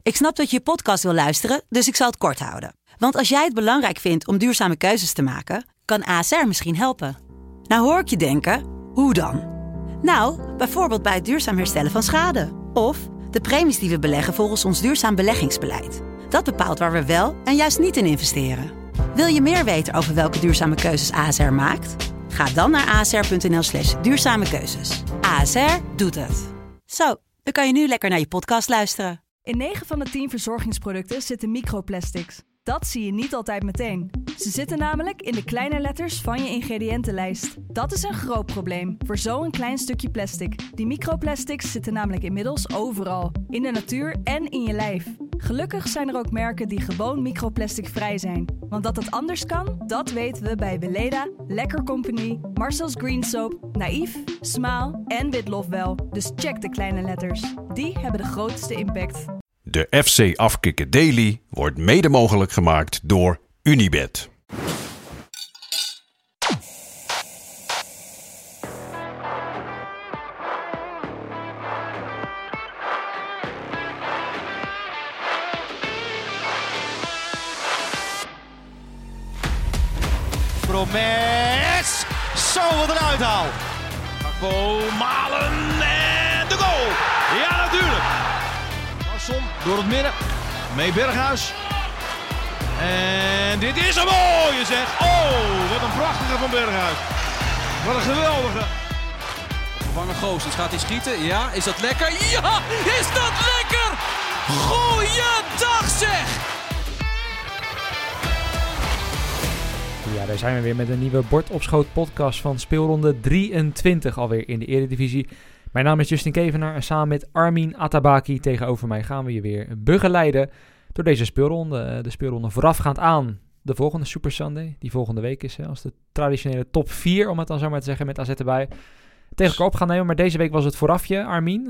Ik snap dat je podcast wil luisteren, dus ik zal het kort houden. Want als jij het belangrijk vindt om duurzame keuzes te maken, kan ASR misschien helpen. Nou hoor ik je denken, hoe dan? Nou, bijvoorbeeld bij het duurzaam herstellen van schade. Of de premies die we beleggen volgens ons duurzaam beleggingsbeleid. Dat bepaalt waar we wel en juist niet in investeren. Wil je meer weten over welke duurzame keuzes ASR maakt? Ga dan naar asr.nl/duurzame keuzes. ASR doet het. Zo, dan kan je nu lekker naar je podcast luisteren. In 9 van de 10 verzorgingsproducten zitten microplastics. Dat zie je niet altijd meteen. Ze zitten namelijk in de kleine letters van je ingrediëntenlijst. Dat is een groot probleem voor zo'n klein stukje plastic. Die microplastics zitten namelijk inmiddels overal. In de natuur en in je lijf. Gelukkig zijn er ook merken die gewoon microplasticvrij zijn. Want dat het anders kan, dat weten we bij Weleda, Lekker Company, Marcel's Green Soap, Naïef, Smaal en Witlof wel. Dus check de kleine letters. Die hebben de grootste impact. De FC Afkikken Daily wordt mede mogelijk gemaakt door Unibet. Promes! Zo, wat een uithaal! Gakpo, Malen en de goal! Ja, natuurlijk! Door het midden, mee Berghuis. En dit is een mooie zeg. Oh, wat een prachtige van Berghuis. Wat een geweldige. Opgevangen Goossens, gaat hij schieten? Ja, is dat lekker? Ja, is dat lekker? Goeiedag zeg! Ja, daar zijn we weer met een nieuwe Bord op Schoot podcast van speelronde 23 alweer in de Eredivisie. Mijn naam is Justin Kevenaar en samen met Armin Atabaki tegenover mij gaan we je weer begeleiden door deze speelronde. De speelronde voorafgaand aan de volgende Super Sunday, die volgende week is, als de traditionele top 4, om het dan zo maar te zeggen, met AZ erbij, tegen elkaar op gaan nemen. Maar deze week was het voorafje, Armin.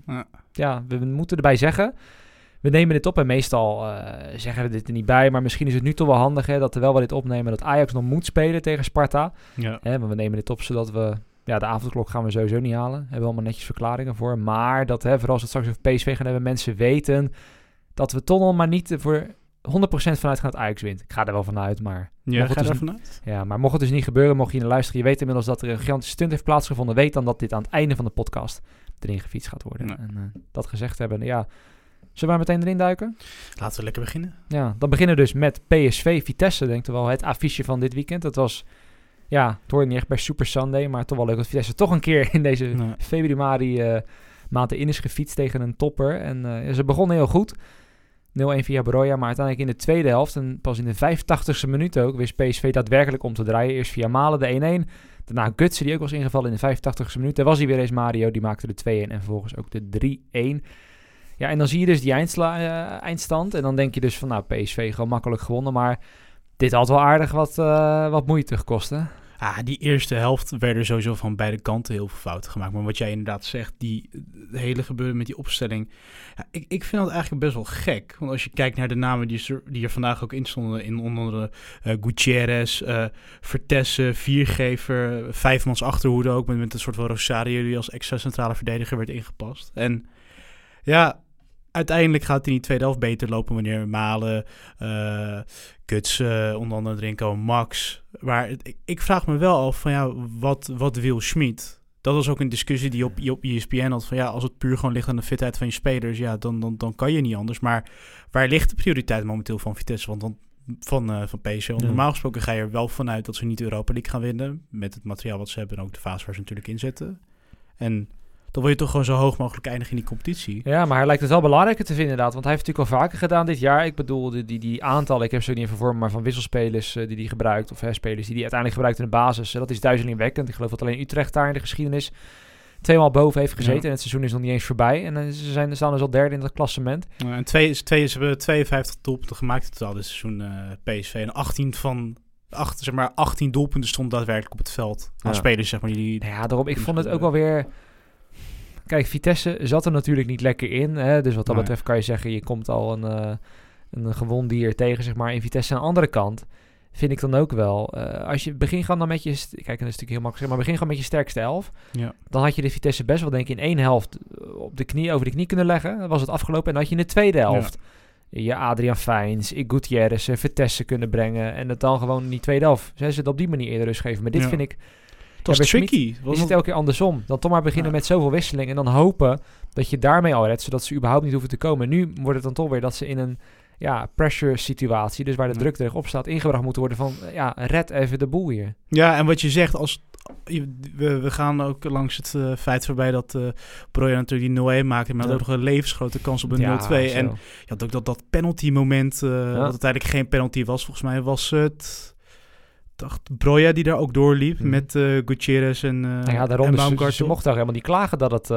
Ja, we moeten erbij zeggen, we nemen dit op en meestal zeggen we dit er niet bij, maar misschien is het nu toch wel handig dat terwijl we dit opnemen, dat Ajax nog moet spelen tegen Sparta. Ja. Want we nemen dit op zodat we... Ja, de avondklok gaan we sowieso niet halen. Daar hebben we allemaal netjes verklaringen voor. Maar dat, vooral als we straks over PSV gaan hebben, mensen weten dat we toch nog maar niet voor 100% vanuit gaan dat Ajax wint. Ik ga er wel vanuit, maar... Ja, ga er vanuit? Ja, maar mocht het dus niet gebeuren, mocht je naar luisteren. Je weet inmiddels dat er een gigantische stunt heeft plaatsgevonden. Weet dan dat dit aan het einde van de podcast erin gefietst gaat worden. Ja. En dat gezegd hebben, ja... Zullen we maar meteen erin duiken? Laten we lekker beginnen. Ja, dan beginnen we dus met PSV Vitesse, denk ik wel. Het affiche van dit weekend. Dat was... Ja, het hoorde niet echt bij Super Sunday, maar toch wel leuk dat Vitesse toch een keer in deze februari maand in is gefietst tegen een topper. En ze begonnen heel goed. 0-1 via Broja, maar uiteindelijk in de tweede helft en pas in de 85ste minuut ook wist PSV daadwerkelijk om te draaien. Eerst via Malen de 1-1, daarna Gutsen die ook was ingevallen in de 85ste minuut. Daar was hij weer eens Mario, die maakte de 2-1 en vervolgens ook de 3-1. Ja, en dan zie je dus die eindstand en dan denk je dus van nou, PSV gewoon makkelijk gewonnen, maar dit had wel aardig wat moeite gekost, hè? Die eerste helft werden sowieso van beide kanten heel veel fouten gemaakt. Maar wat jij inderdaad zegt, de hele gebeuren met die opstelling. Ja, ik vind dat eigenlijk best wel gek. Want als je kijkt naar de namen die er vandaag ook in stonden. In onder andere Gutierrez, Vertessen, Viergever, vijfmans achterhoede ook. Met een soort van Rosario die als extra centrale verdediger werd ingepast. En ja... Uiteindelijk gaat het in die tweede helft beter lopen wanneer Malen, Guts, onder andere erin komen, Max. Maar ik vraag me wel af van ja, wat wil Schmid? Dat was ook een discussie die op ESPN had van ja, als het puur gewoon ligt aan de fitheid van je spelers, ja, dan kan je niet anders. Maar waar ligt de prioriteit momenteel van Vitesse? Want dan van PSV. Ja. Normaal gesproken ga je er wel vanuit dat ze niet de Europa League gaan winnen met het materiaal wat ze hebben en ook de fase waar ze natuurlijk in zitten. En dan wil je toch gewoon zo hoog mogelijk eindigen in die competitie. Ja, maar hij lijkt het wel belangrijker te vinden inderdaad. Want hij heeft het natuurlijk al vaker gedaan dit jaar. Ik bedoel, die aantallen, ik heb ze niet even voor me, maar van wisselspelers die gebruikt, of spelers die uiteindelijk gebruikt in de basis. Dat is duizelingwekkend. Ik geloof dat alleen Utrecht daar in de geschiedenis 2 maal boven heeft gezeten. Ja. En het seizoen is nog niet eens voorbij. En ze staan dus al derde in dat klassement. Ja, en ze hebben 52 doelpunten gemaakt in totaal dit seizoen PSV. En 18 doelpunten stond daadwerkelijk op het veld. Aan spelers, zeg maar. Daarom, ik vond het ook wel weer... Kijk, Vitesse zat er natuurlijk niet lekker in. Hè? Dus wat dat betreft kan je zeggen, je komt al een gewond dier tegen, zeg maar. In Vitesse aan de andere kant vind ik dan ook wel. Als je begin gewoon dan met je... Kijk, dat is natuurlijk heel makkelijk, maar begin gewoon met je sterkste 11. Ja. Dan had je de Vitesse best wel, denk ik, in één helft over de knie kunnen leggen. Dan was het afgelopen. En dan had je in de tweede helft je Adriaan Feins, Gutierrez, Vitesse kunnen brengen. En het dan gewoon in die tweede helft. Ze het op die manier eerder rust geven. Maar dit vind ik... Het was tricky. Je zit elke keer andersom. Dan toch maar beginnen met zoveel wisseling. En dan hopen dat je daarmee al redt, zodat ze überhaupt niet hoeven te komen. Nu wordt het dan toch weer dat ze in een pressure situatie, dus waar de druk erop staat, ingebracht moeten worden van, red even de boel hier. Ja, en wat je zegt, we gaan ook langs het feit voorbij dat Broja natuurlijk die 0-1 maakte, maar had ook nog een levensgrote kans op een 0-2. En je had ook dat penalty moment, wat uiteindelijk geen penalty was. Volgens mij was het... Broja die daar ook doorliep met Gutierrez en daarom en Baumgartel. Ze mochten ook helemaal niet klagen dat het...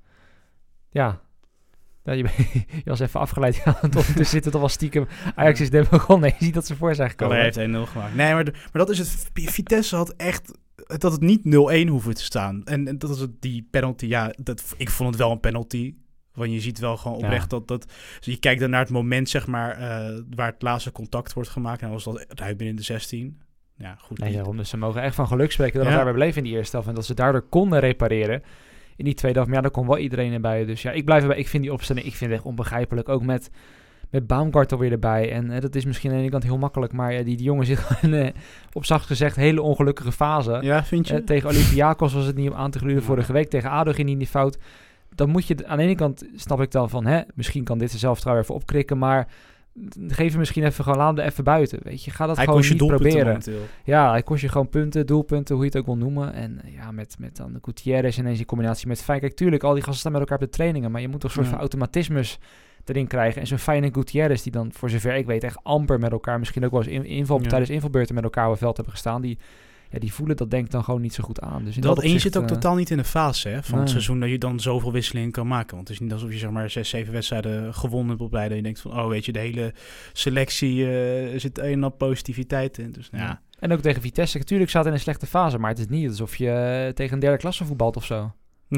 je was even afgeleid. Ondertussen zit het al wel stiekem. Ajax is net begonnen. Je ziet dat ze voor zijn gekomen. Hij heeft 1-0 gemaakt. Nee, maar dat is het. Vitesse had echt... Dat het niet 0-1 hoefde te staan. En dat is het, die penalty. Ja, ik vond het wel een penalty. Want je ziet wel gewoon oprecht dat... Dus je kijkt dan naar het moment, zeg maar, waar het laatste contact wordt gemaakt. En dan was dat ruim binnen de 16. Ja, goed. Nee, daarom, dus ze mogen echt van geluk spreken dat het daarbij bleef in die eerste helft. En dat ze daardoor konden repareren in die tweede helft. Maar daar kon wel iedereen erbij. Dus ik blijf erbij. Ik vind die opstelling, het echt onbegrijpelijk. Ook met Baumgartel weer erbij. En dat is misschien aan de ene kant heel makkelijk. Maar die jongen zit gewoon op zacht gezegd hele ongelukkige fase. Ja, vind je? Tegen Olympiakos was het niet om aan te gluren vorige week. Tegen ADO ging hij niet fout. Dan moet je aan de ene kant, snap ik dan van, misschien kan dit ze zelf trouw even opkrikken. Maar geef hem misschien even gewoon, laat hem er even buiten. Weet je, ga dat gewoon niet proberen. Momenteel. Ja, hij kost je gewoon punten, doelpunten, hoe je het ook wil noemen. En met dan de Gutierrez ineens in combinatie met Fijn. Kijk, tuurlijk, al die gasten staan met elkaar op de trainingen. Maar je moet toch een soort van automatismes erin krijgen. En zo'n Fijn en Gutierrez die dan, voor zover ik weet, echt amper met elkaar, misschien ook wel eens tijdens invalbeurten met elkaar op het veld hebben gestaan. Die voelen dat denk ik dan gewoon niet zo goed aan. Dus en je zit ook totaal niet in de fase van het seizoen dat je dan zoveel wisselingen kan maken. Want het is niet alsof je zeg maar 6-7 wedstrijden gewonnen hebt op rijden. En je denkt van, weet je, de hele selectie zit een en al positiviteit in. Dus, ja. En ook tegen Vitesse. Natuurlijk zat in een slechte fase, maar het is niet alsof je tegen een derde klasse voetbalt of zo.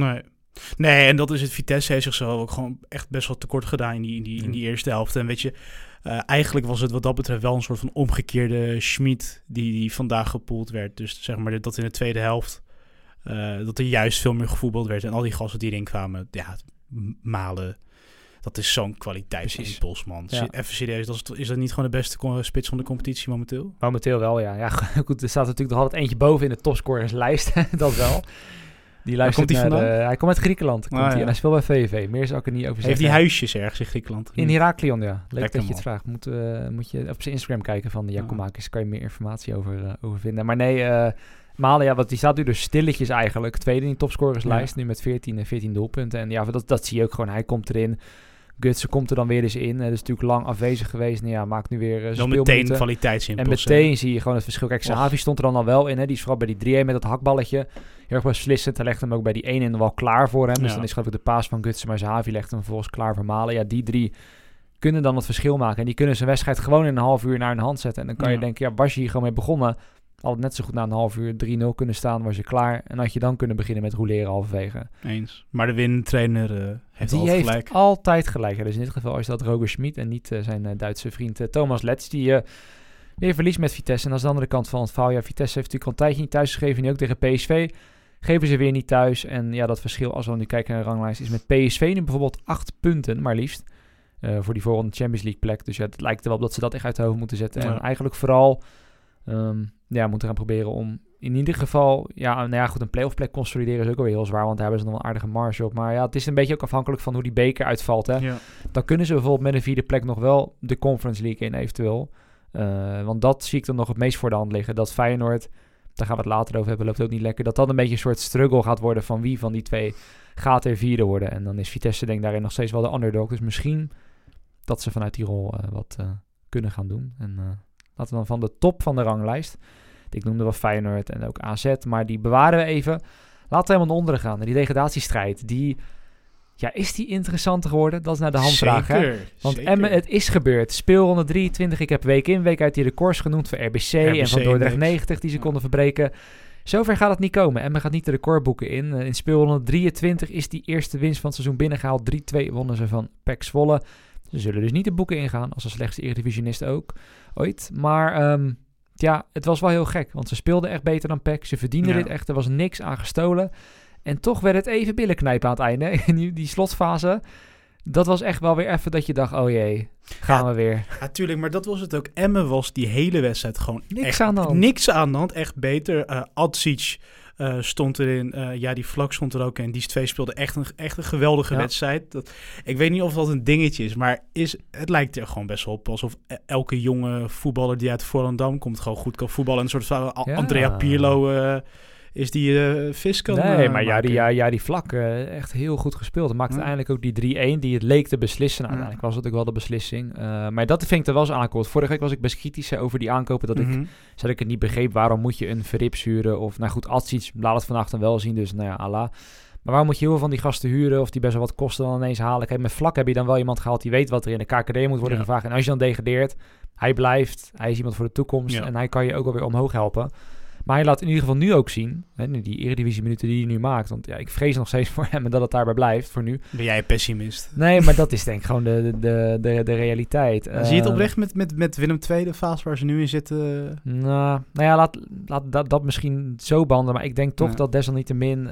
Nee, en dat is het. Vitesse heeft zichzelf ook gewoon echt best wel tekort gedaan in die eerste helft. En weet je, eigenlijk was het wat dat betreft wel een soort van omgekeerde Schmid die vandaag gepoeld werd. Dus zeg maar dat in de tweede helft dat er juist veel meer gevoetbald werd. En al die gasten die erin kwamen, Malen, dat is zo'n kwaliteitsimpuls, man. Ja. Even serieus, is dat niet gewoon de beste spits van de competitie momenteel? Momenteel wel, ja. Ja, goed, er staat natuurlijk nog altijd eentje boven in de topscorerslijst. Dat wel. Die luistert hij komt uit Griekenland. En hij speelt bij VVV. Meer zou ik er niet over zeggen. Heeft hij huisjes ergens in Griekenland? In Heraklion, ja. Leuk dat je het vraagt. Moet je op zijn Instagram kijken van de Giacomakis. Kan je meer informatie over vinden. Maar nee, Malen, want die staat nu dus stilletjes eigenlijk. Tweede in die topscorerslijst. Nu met 14 doelpunten. En dat zie je ook gewoon. Hij komt erin. Gutsen komt er dan weer eens in. Dat is natuurlijk lang afwezig geweest. Maakt nu weer speelminuten. Dan meteen kwaliteitsimpuls. En meteen zie je gewoon het verschil. Kijk, Sahavi stond er dan al wel in. Die is vooral bij die 3-1 met dat hakballetje heel erg beslissend. Hij legt hem ook bij die 1-1 wel klaar voor hem. Dus dan is geloof ik de paas van Gutsen. Maar Sahavi legt hem vervolgens klaar voor Malen. Ja, die drie kunnen dan het verschil maken. En die kunnen zijn wedstrijd gewoon in een half uur naar hun hand zetten. En dan kan je denken, was je hier gewoon mee begonnen? Had net zo goed na een half uur 3-0 kunnen staan, was je klaar. En had je dan kunnen beginnen met roleren halverwege. Eens. Maar de winnende heeft altijd gelijk. Ja, dus in dit geval is dat Roger Schmid en niet zijn Duitse vriend Thomas Letts. Die weer verliest met Vitesse. En dat is de andere kant van het verhaal. Ja, Vitesse heeft natuurlijk al een tijdje niet thuis gegeven. Nu ook tegen PSV. Geven ze weer niet thuis. En ja, dat verschil, als we nu kijken naar de ranglijst, is met PSV nu bijvoorbeeld 8 punten, maar liefst. Voor die volgende Champions League plek. Dus ja, het lijkt er wel op dat ze dat echt uit de hoofd moeten zetten. En eigenlijk vooral moeten gaan proberen om in ieder geval, een playoff plek consolideren is ook alweer heel zwaar, want daar hebben ze nog een aardige marge op. Maar ja, het is een beetje ook afhankelijk van hoe die beker uitvalt. Hè? Ja. Dan kunnen ze bijvoorbeeld met een 4e plek nog wel de Conference League in eventueel. Want dat zie ik dan nog het meest voor de hand liggen. Dat Feyenoord, daar gaan we het later over hebben, loopt ook niet lekker. Dat een beetje een soort struggle gaat worden van wie van die twee gaat er 4e worden. En dan is Vitesse denk ik daarin nog steeds wel de underdog. Dus misschien dat ze vanuit die rol wat kunnen gaan doen. En laten we dan van de top van de ranglijst. Ik noemde wel Feyenoord en ook AZ, maar die bewaren we even. Laten we helemaal naar onderen gaan. En die degradatiestrijd, is die interessanter geworden? Dat is naar de hamvraag. Hè? Want Emmen, het is gebeurd. Speelronde 23. Ik heb week in, week uit die records genoemd voor RBC en van Dordrecht 90 die ze konden verbreken. Zover gaat het niet komen. Emmen gaat niet de recordboeken in. In speelronde 23 is die eerste winst van het seizoen binnengehaald. 3-2 wonnen ze van PEC Zwolle. Ze zullen dus niet de boeken ingaan als de slechtste eredivisionist ook ooit. Maar ja, het was wel heel gek. Want ze speelden echt beter dan PEC. Ze verdienden dit echt. Er was niks aan gestolen. En toch werd het even billenknijpen aan het einde. Die slotfase. Dat was echt wel weer even dat je dacht, oh jee, gaan we weer. Ja, tuurlijk, maar dat was het ook. Emmen was die hele wedstrijd gewoon niks aan de hand. Niks aan de hand, echt beter. Adzic stond erin. Die Vlak stond er ook in. Die twee speelden echt een geweldige wedstrijd. Ik weet niet of dat een dingetje is, maar het lijkt er gewoon best wel op alsof elke jonge voetballer die uit Volendam komt gewoon goed kan voetballen. Een soort van Andrea Pirlo... is die vis kan Nee, maar die Vlak echt heel goed gespeeld. Hij maakte uiteindelijk ook die 3-1 die het leek te beslissen. Nou, uiteindelijk was het ook wel de beslissing. Maar dat vind ik er wel eens aankomen. Vorige week was ik best kritisch over die aankopen. Dat ik het niet begreep. Waarom moet je een Verrips huren? Of nou goed, Adzic laat het vandaag dan wel zien. Dus nou ja, Allah. Maar waarom moet je heel veel van die gasten huren? Of die best wel wat kosten dan ineens halen? Kijk, met Vlak heb je dan wel iemand gehaald die weet wat er in de KKD moet worden gevraagd. En als je dan degradeert, hij blijft. Hij is iemand voor de toekomst. En hij kan je ook wel weer omhoog helpen. Maar hij laat in ieder geval nu ook zien, hè, die Eredivisie-minuten die hij nu maakt. Want ja, ik vrees nog steeds voor hem en dat het daarbij blijft voor nu. Ben jij een pessimist? Nee, maar dat is denk ik gewoon de realiteit. Zie je het oprecht met Willem II, de fase waar ze nu in zitten? Nou ja, laat dat misschien zo behandelen. Maar ik denk toch dat desalniettemin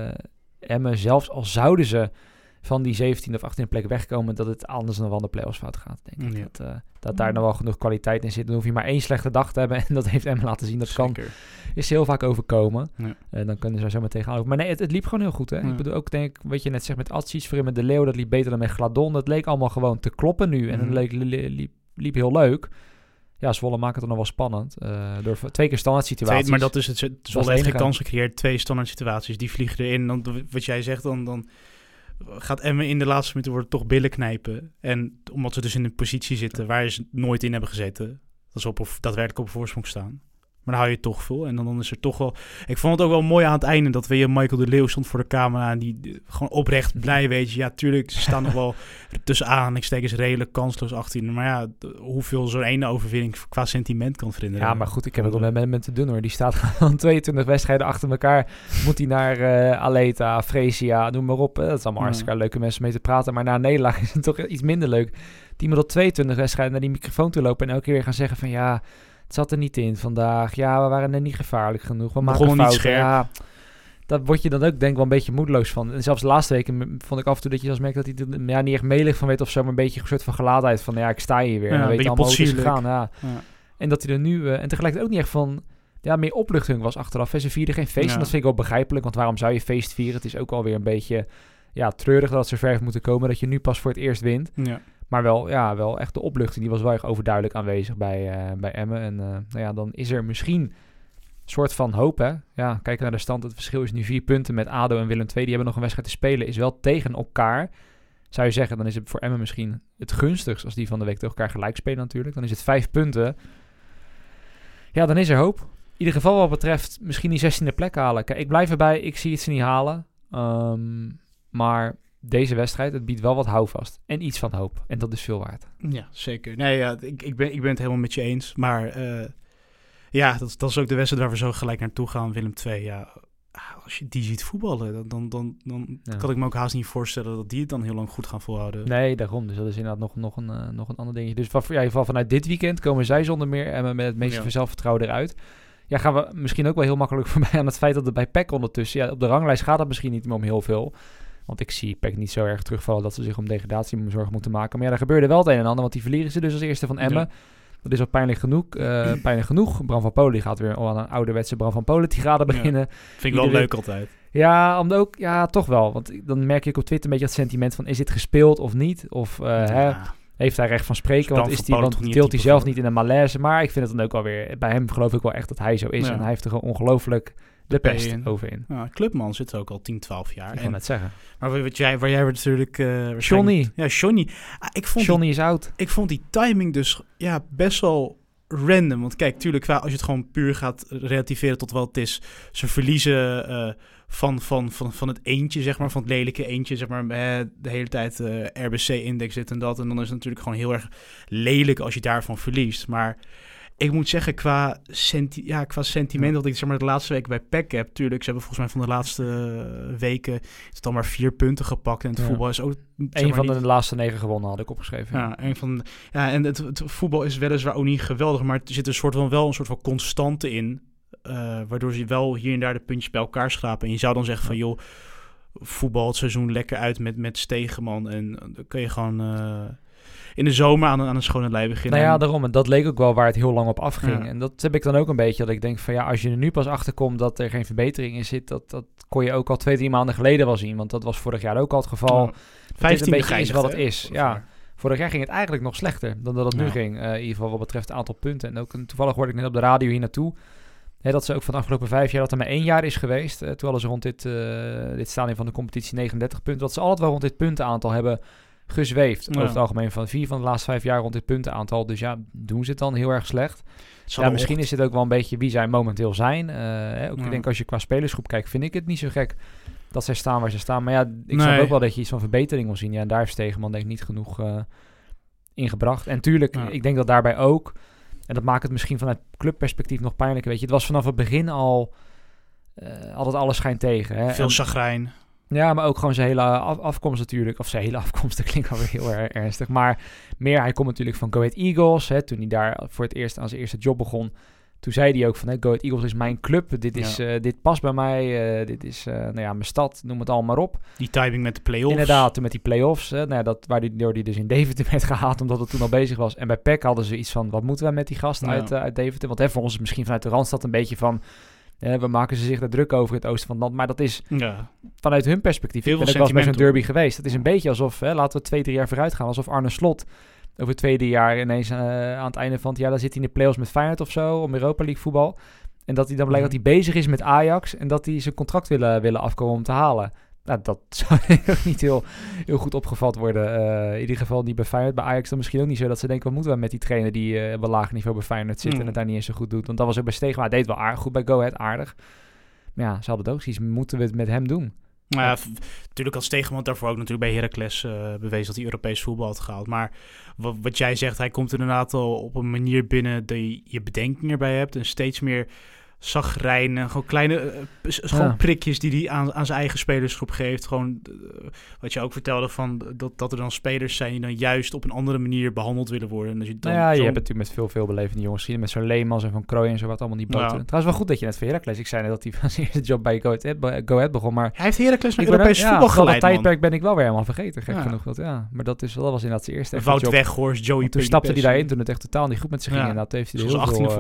Emmen, zelfs al zouden ze van die 17e of 18e plek wegkomen, dat het anders dan wel de play-offs fout gaat, denk ik. Dat daar nog wel genoeg kwaliteit in zit. Dan hoef je maar 1 slechte dag te hebben. En dat heeft Emmen laten zien. Dat Zeker. Is heel vaak overkomen. Ja. Dan kunnen ze er zo maar tegenaan. Maar nee, het liep gewoon heel goed. Hè? Ja. Ik bedoel ook, denk ik, wat je net zegt met Adzic, voor met De Leeuw, dat liep beter dan met Gladon. Dat leek allemaal gewoon te kloppen nu. En het liep heel leuk. Ja, Zwolle maakt het dan nog wel spannend. Door 2 keer standaard situaties. Maar dat is het. Zwolle heeft geen kans gecreëerd. 2 standaard situaties. Die vliegen erin. Dan, wat jij zegt, dan gaat Emmen in de laatste minuten worden toch billen knijpen. En omdat ze dus in een positie zitten waar ze nooit in hebben gezeten. Dat is daadwerkelijk op voorsprong staan. Maar dan hou je het toch vol. En dan is er toch wel... Ik vond het ook wel mooi aan het einde dat weer Michael de Leeuw stond voor de camera. En die gewoon oprecht blij, weet je. Ja, tuurlijk, ze staan nog wel tussen aanhalingstekens redelijk kansloos 18. Maar ja, hoeveel zo'n ene overwinning qua sentiment kan veranderen. Ja, maar goed, ik heb het wel met te doen hoor. Die staat gewoon 22 wedstrijden achter elkaar. Moet hij naar Aleta, Fresia, noem maar op. Dat is allemaal hartstikke leuke mensen mee te praten. Maar na een nederlaag is het toch iets minder leuk. Die moet al 22 wedstrijden naar die microfoon toe lopen en elke keer weer gaan zeggen van ja... Het zat er niet in vandaag. Ja, we waren er niet gevaarlijk genoeg. We maken fouten. Niet scherp. Ja, daar word je dan ook denk ik wel een beetje moedeloos van. En zelfs de laatste weken vond ik af en toe dat je zelfs merkt dat hij er niet echt melig van weet of zo, maar een beetje een soort van gelaatheid van ja, ik sta hier weer. En dan weet je allemaal hoe het is gegaan. Ja. En dat hij er nu... en tegelijkertijd ook niet echt van... Ja, meer opluchting was achteraf. Ze vierden geen feest. En dat vind ik wel begrijpelijk. Want waarom zou je feest vieren? Het is ook alweer een beetje treurig dat het zover heeft moeten komen. Dat je nu pas voor het eerst wint. Ja. Maar wel echt de opluchting. Die was wel erg overduidelijk aanwezig bij Emmen. En dan is er misschien een soort van hoop. Hè? Ja, kijken naar de stand. Het verschil is nu 4 punten met ADO en Willem II. Die hebben nog een wedstrijd te spelen. Is wel tegen elkaar. Zou je zeggen, dan is het voor Emmen misschien het gunstigst als die van de week tegen elkaar gelijk spelen natuurlijk. Dan is het 5 punten. Ja, dan is er hoop. In ieder geval wat betreft misschien die 16e plek halen. Kijk, ik blijf erbij. Ik zie het ze niet halen. Maar deze wedstrijd, het biedt wel wat houvast. En iets van hoop. En dat is veel waard. Ja, zeker. Nee, ja, ik ben het helemaal met je eens. Maar dat is ook de wedstrijd waar we zo gelijk naartoe gaan. Willem II, ja. Als je die ziet voetballen, dan kan ik me ook haast niet voorstellen dat die het dan heel lang goed gaan volhouden. Nee, daarom. Dus dat is inderdaad nog een ander dingetje. Dus in ieder geval vanuit dit weekend komen zij zonder meer en met het meeste zelfvertrouwen eruit. Ja, gaan we misschien ook wel heel makkelijk voorbij aan het feit dat er bij PEC ondertussen... Ja, op de ranglijst gaat het misschien niet meer om heel veel. Want ik zie PEC niet zo erg terugvallen dat ze zich om degradatie zorgen moeten maken. Maar ja, daar gebeurde wel het een en ander, want die verlieren ze dus als eerste van Emmen. Ja. Dat is al pijnlijk genoeg. Bram van Polen gaat weer aan een ouderwetse Bram van Polen tirade beginnen. Ja, vind ik wel leuk altijd. Ja, toch wel. Want dan merk ik op Twitter een beetje het sentiment van... is dit gespeeld of niet? Of heeft hij recht van spreken? Want deelt hij zelf niet in een malaise. Maar ik vind het dan ook wel weer... Bij hem geloof ik wel echt dat hij zo is. Ja. En hij heeft er gewoon ongelooflijk de pest over in. Ja, Clubman zit er ook al 10, 12 jaar. Ik kan het zeggen. Maar waar jij natuurlijk... Johnny. Ja, Johnny. Johnny is oud. Ik vond die timing dus best wel random. Want kijk, tuurlijk, als je het gewoon puur gaat relativeren tot wat het is. Ze verliezen van het eentje, zeg maar. Van het lelijke eentje, zeg maar. De hele tijd RBC-index dit en dat. En dan is het natuurlijk gewoon heel erg lelijk als je daarvan verliest. Maar Ik moet zeggen, qua sentiment dat ik zeg maar de laatste weken bij PEC heb. Tuurlijk, ze hebben volgens mij van de laatste weken het al maar 4 punten gepakt. En het voetbal is ook... Een van de laatste 9 gewonnen, had ik opgeschreven. En het voetbal is weliswaar ook niet geweldig, maar er zit een soort van constante in. Waardoor ze wel hier en daar de puntjes bij elkaar schrapen. En je zou dan zeggen van, joh, voetbal het seizoen lekker uit met Stegeman. En dan kun je gewoon... in de zomer aan een schone lei beginnen. Nou ja, daarom. En dat leek ook wel waar het heel lang op afging. Ja. En dat heb ik dan ook een beetje. Dat ik denk van als je er nu pas achter komt dat er geen verbetering in zit, dat kon je ook al 2-3 maanden geleden wel zien. Want dat was vorig jaar ook al het geval. 15 een beetje is wat het is. Ja. Vorig jaar ging het eigenlijk nog slechter dan dat het nu ging. In ieder geval wat betreft het aantal punten. En ook toevallig hoorde ik net op de radio hier naartoe. Dat ze ook van de afgelopen 5 jaar dat er maar 1 jaar is geweest. Toen hadden ze rond dit stadium van de competitie 39 punten. Dat ze altijd wel rond dit puntenaantal hebben gezweefd. Over het algemeen van 4 van de laatste 5 jaar rond dit puntenaantal. Dus doen ze het dan heel erg slecht. Misschien is dit ook wel een beetje wie zij momenteel zijn. Ik denk als je qua spelersgroep kijkt, vind ik het niet zo gek dat zij staan waar ze staan. Maar ik snap ook wel dat je iets van verbetering wil zien. Ja, en daar heeft Stegeman denk ik niet genoeg ingebracht. En tuurlijk, ik denk dat daarbij ook, en dat maakt het misschien vanuit clubperspectief nog pijnlijker. Weet je, het was vanaf het begin al altijd alles schijnt tegen. Hè? Veel chagrijn. Ja, maar ook gewoon zijn hele afkomst natuurlijk. Of zijn hele afkomst, dat klinkt alweer heel ernstig. Maar hij komt natuurlijk van Go Ahead Eagles. Hè, toen hij daar voor het eerst aan zijn eerste job begon. Toen zei hij ook van, Go Ahead Eagles is mijn club. Dit past bij mij. Dit is mijn stad, noem het allemaal maar op. Die timing met de play-offs. Inderdaad, met die play-offs. Waardoor hij dus in Deventer werd gehaald, omdat het toen al bezig was. En bij PEC hadden ze iets van, wat moeten we met die gast uit Deventer? Want voor ons is het misschien vanuit de Randstad een beetje van... we maken ze zich daar druk over het oosten van het land. Maar dat is vanuit hun perspectief. Ik ben ook wel eens bij zo'n derby geweest. Het is een beetje alsof, laten we 2-3 jaar vooruit gaan. Alsof Arne Slot over 2-3 jaar ineens aan het einde van het jaar... dan zit hij in de play-offs met Feyenoord of zo, om Europa League voetbal. En dat hij dan blijkt dat hij bezig is met Ajax... en dat hij zijn contract willen afkomen om te halen. Nou, dat zou ook niet heel goed opgevat worden. In ieder geval niet bij Feyenoord. Bij Ajax dan misschien ook niet zo dat ze denken... wat moeten we met die trainer die op een laag niveau bij Feyenoord zit... en het daar niet eens zo goed doet. Want dat was ook bij Stegeman. Hij deed wel aardig goed bij Go Ahead, aardig. Maar ja, ze hadden het ook zoiets. Moeten we het met hem doen? Nou ja, natuurlijk had Stegeman daarvoor ook natuurlijk bij Heracles bewezen... dat hij Europees voetbal had gehaald. Maar wat jij zegt, hij komt inderdaad al op een manier binnen... dat je bedenkingen erbij hebt en steeds meer... zagrijn, gewoon kleine prikjes die hij aan zijn eigen spelersgroep geeft. Gewoon wat je ook vertelde van dat er dan spelers zijn die dan juist op een andere manier behandeld willen worden. En als je dan je hebt het natuurlijk met veel belevende jongens gezien, met zo'n Leemans en Van Krooij en zo wat allemaal niet boten. Trouwens wel goed dat je net voor Heracles, ik zei net dat hij van zijn eerste job bij Go Ahead begon, maar hij heeft Heracles naar Europees voetbal geleid. Dat tijdperk ben ik wel weer helemaal vergeten, gek genoeg. Maar dat was inderdaad zijn eerste Wout Weghorst, Joey toen stapte hij daarin toen het echt totaal niet goed met zich ging. En dat heeft hij